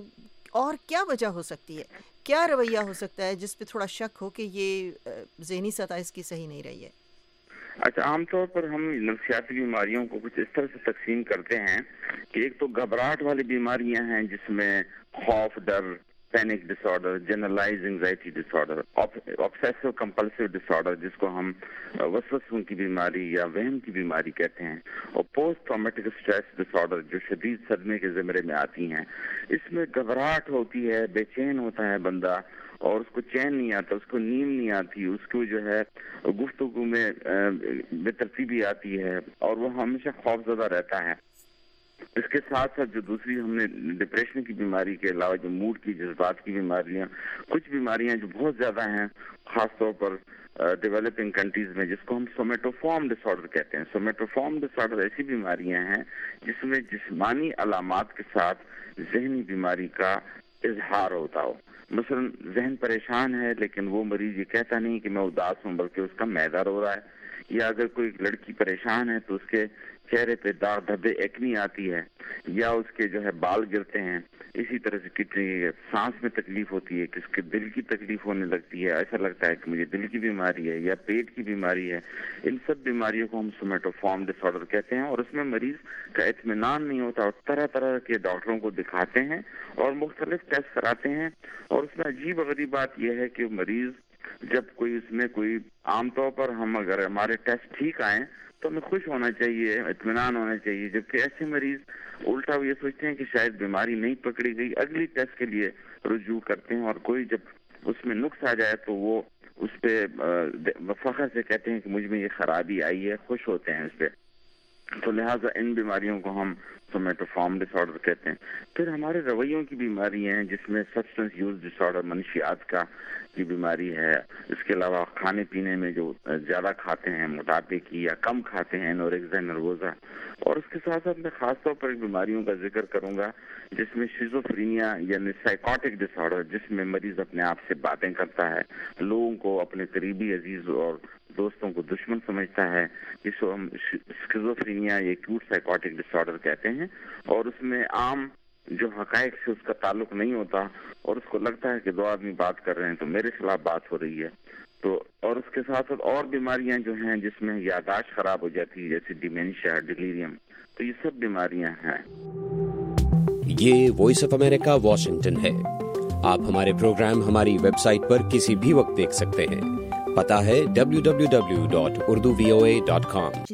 اور کیا وجہ ہو سکتی ہے؟ کیا رویہ ہو سکتا ہے جس پہ تھوڑا شک ہو کہ یہ ذہنی سطح اس کی صحیح نہیں رہی ہے؟ اچھا، عام طور پر ہم نفسیاتی بیماریوں کو کچھ اس طرح سے تقسیم کرتے ہیں کہ ایک تو گھبراہٹ والی بیماریاں ہیں جس میں خوف، ڈر، panic disorder, generalized anxiety disorder, obsessive compulsive disorder جس کو ہم وسوسوں کی بیماری یا وہم کی بیماری کہتے ہیں، اور post traumatic stress disorder جو شدید صدمے کے زمرے میں آتی ہیں۔ اس میں گھبراہٹ ہوتی ہے، بے چین ہوتا ہے بندہ، اور اس کو چین نہیں آتا، اس کو نیند نہیں آتی، اس کو جو ہے گفتگو میں بے ترتیبی آتی ہے، اور وہ ہمیشہ خوف زدہ رہتا ہے۔ اس کے ساتھ ساتھ جو دوسری ہم نے ڈپریشن کی بیماری کے علاوہ جو موڈ کی، جذبات کی بیماریاں، کچھ بیماریاں جو بہت زیادہ ہیں خاص طور پر ڈیولپنگ کنٹریز میں، جس کو ہم سومیٹوفارم ڈس آرڈر کہتے ہیں۔ سومیٹوفارم ڈس آرڈر ایسی بیماریاں ہیں جس میں جسمانی علامات کے ساتھ ذہنی بیماری کا اظہار ہوتا ہو۔ مثلا ذہن پریشان ہے لیکن وہ مریض یہ کہتا نہیں کہ میں اداس ہوں، بلکہ اس کا معدہ رو رہا ہے، یا اگر کوئی لڑکی پریشان ہے تو اس کے چہرے پہ داغ دھبے ایکنی آتی ہے، یا اس کے جو ہے بال گرتے ہیں۔ اسی طرح سے کتنی سانس میں تکلیف ہوتی ہے، کس کے دل کی تکلیف ہونے لگتی ہے، ایسا لگتا ہے کہ مجھے دل کی بیماری ہے یا پیٹ کی بیماری ہے۔ ان سب بیماریوں کو ہم سومیٹوفارم ڈس آرڈر کہتے ہیں، اور اس میں مریض کا اطمینان نہیں ہوتا، اور طرح طرح کے ڈاکٹروں کو دکھاتے ہیں اور مختلف ٹیسٹ کراتے ہیں، اور اس میں عجیب و غریب بات یہ ہے کہ مریض جب کوئی اس میں کوئی عام طور پر ہم اگر ہمارے ٹیسٹ ٹھیک آئیں تو ہمیں خوش ہونا چاہیے، اطمینان ہونا چاہیے، جبکہ ایسے مریض الٹا وہ یہ سوچتے ہیں کہ شاید بیماری نہیں پکڑی گئی، اگلی ٹیسٹ کے لیے رجوع کرتے ہیں، اور کوئی جب اس میں نقص آ جائے تو وہ اس پہ فخر سے کہتے ہیں کہ مجھ میں یہ خرابی آئی ہے، خوش ہوتے ہیں اس پہ۔ تو لہٰذا ان بیماریوں کو ہم سومیٹوفارم ڈس آرڈر کہتے ہیں۔ پھر ہمارے رویوں کی بیماری ہیں جس میں سبسٹنس یوز ڈس آرڈر، منشیات کا کی بیماری ہے۔ اس کے علاوہ کھانے پینے میں جو زیادہ کھاتے ہیں، موٹاپے کی، یا کم کھاتے ہیں، انوریکزیا نروزا۔ اور اس کے ساتھ ساتھ میں خاص طور پر بیماریوں کا ذکر کروں گا جس میں شیزوفرینیا یعنی سائیکوٹک ڈس آرڈر، جس میں مریض اپنے آپ سے باتیں کرتا ہے، لوگوں کو، اپنے قریبی عزیز اور دوستوں کو دشمن سمجھتا ہے، جس کو ہم اسکیزوفرینیا یا ایکیوٹ سائیکوٹک ڈس آرڈر کہتے ہیں، اور اس میں عام جو حقائق سے اس کا تعلق نہیں ہوتا اور اس کو لگتا ہے کہ دو آدمی بات کر رہے ہیں تو میرے خلاف بات ہو رہی ہے. تو اور اس کے ساتھ ساتھ اور بیماریاں جو ہیں جس میں یادداشت خراب ہو جاتی ہے، جیسے ڈیمینشیا، ڈیلیریم، تو یہ سب بیماریاں ہیں. یہ وائس آف امریکہ واشنگٹن ہے. آپ ہمارے پروگرام ہماری ویب سائٹ پر کسی بھی وقت دیکھ سکتے ہیں. پتہ ہے W W W dot Urdu V O A dot com.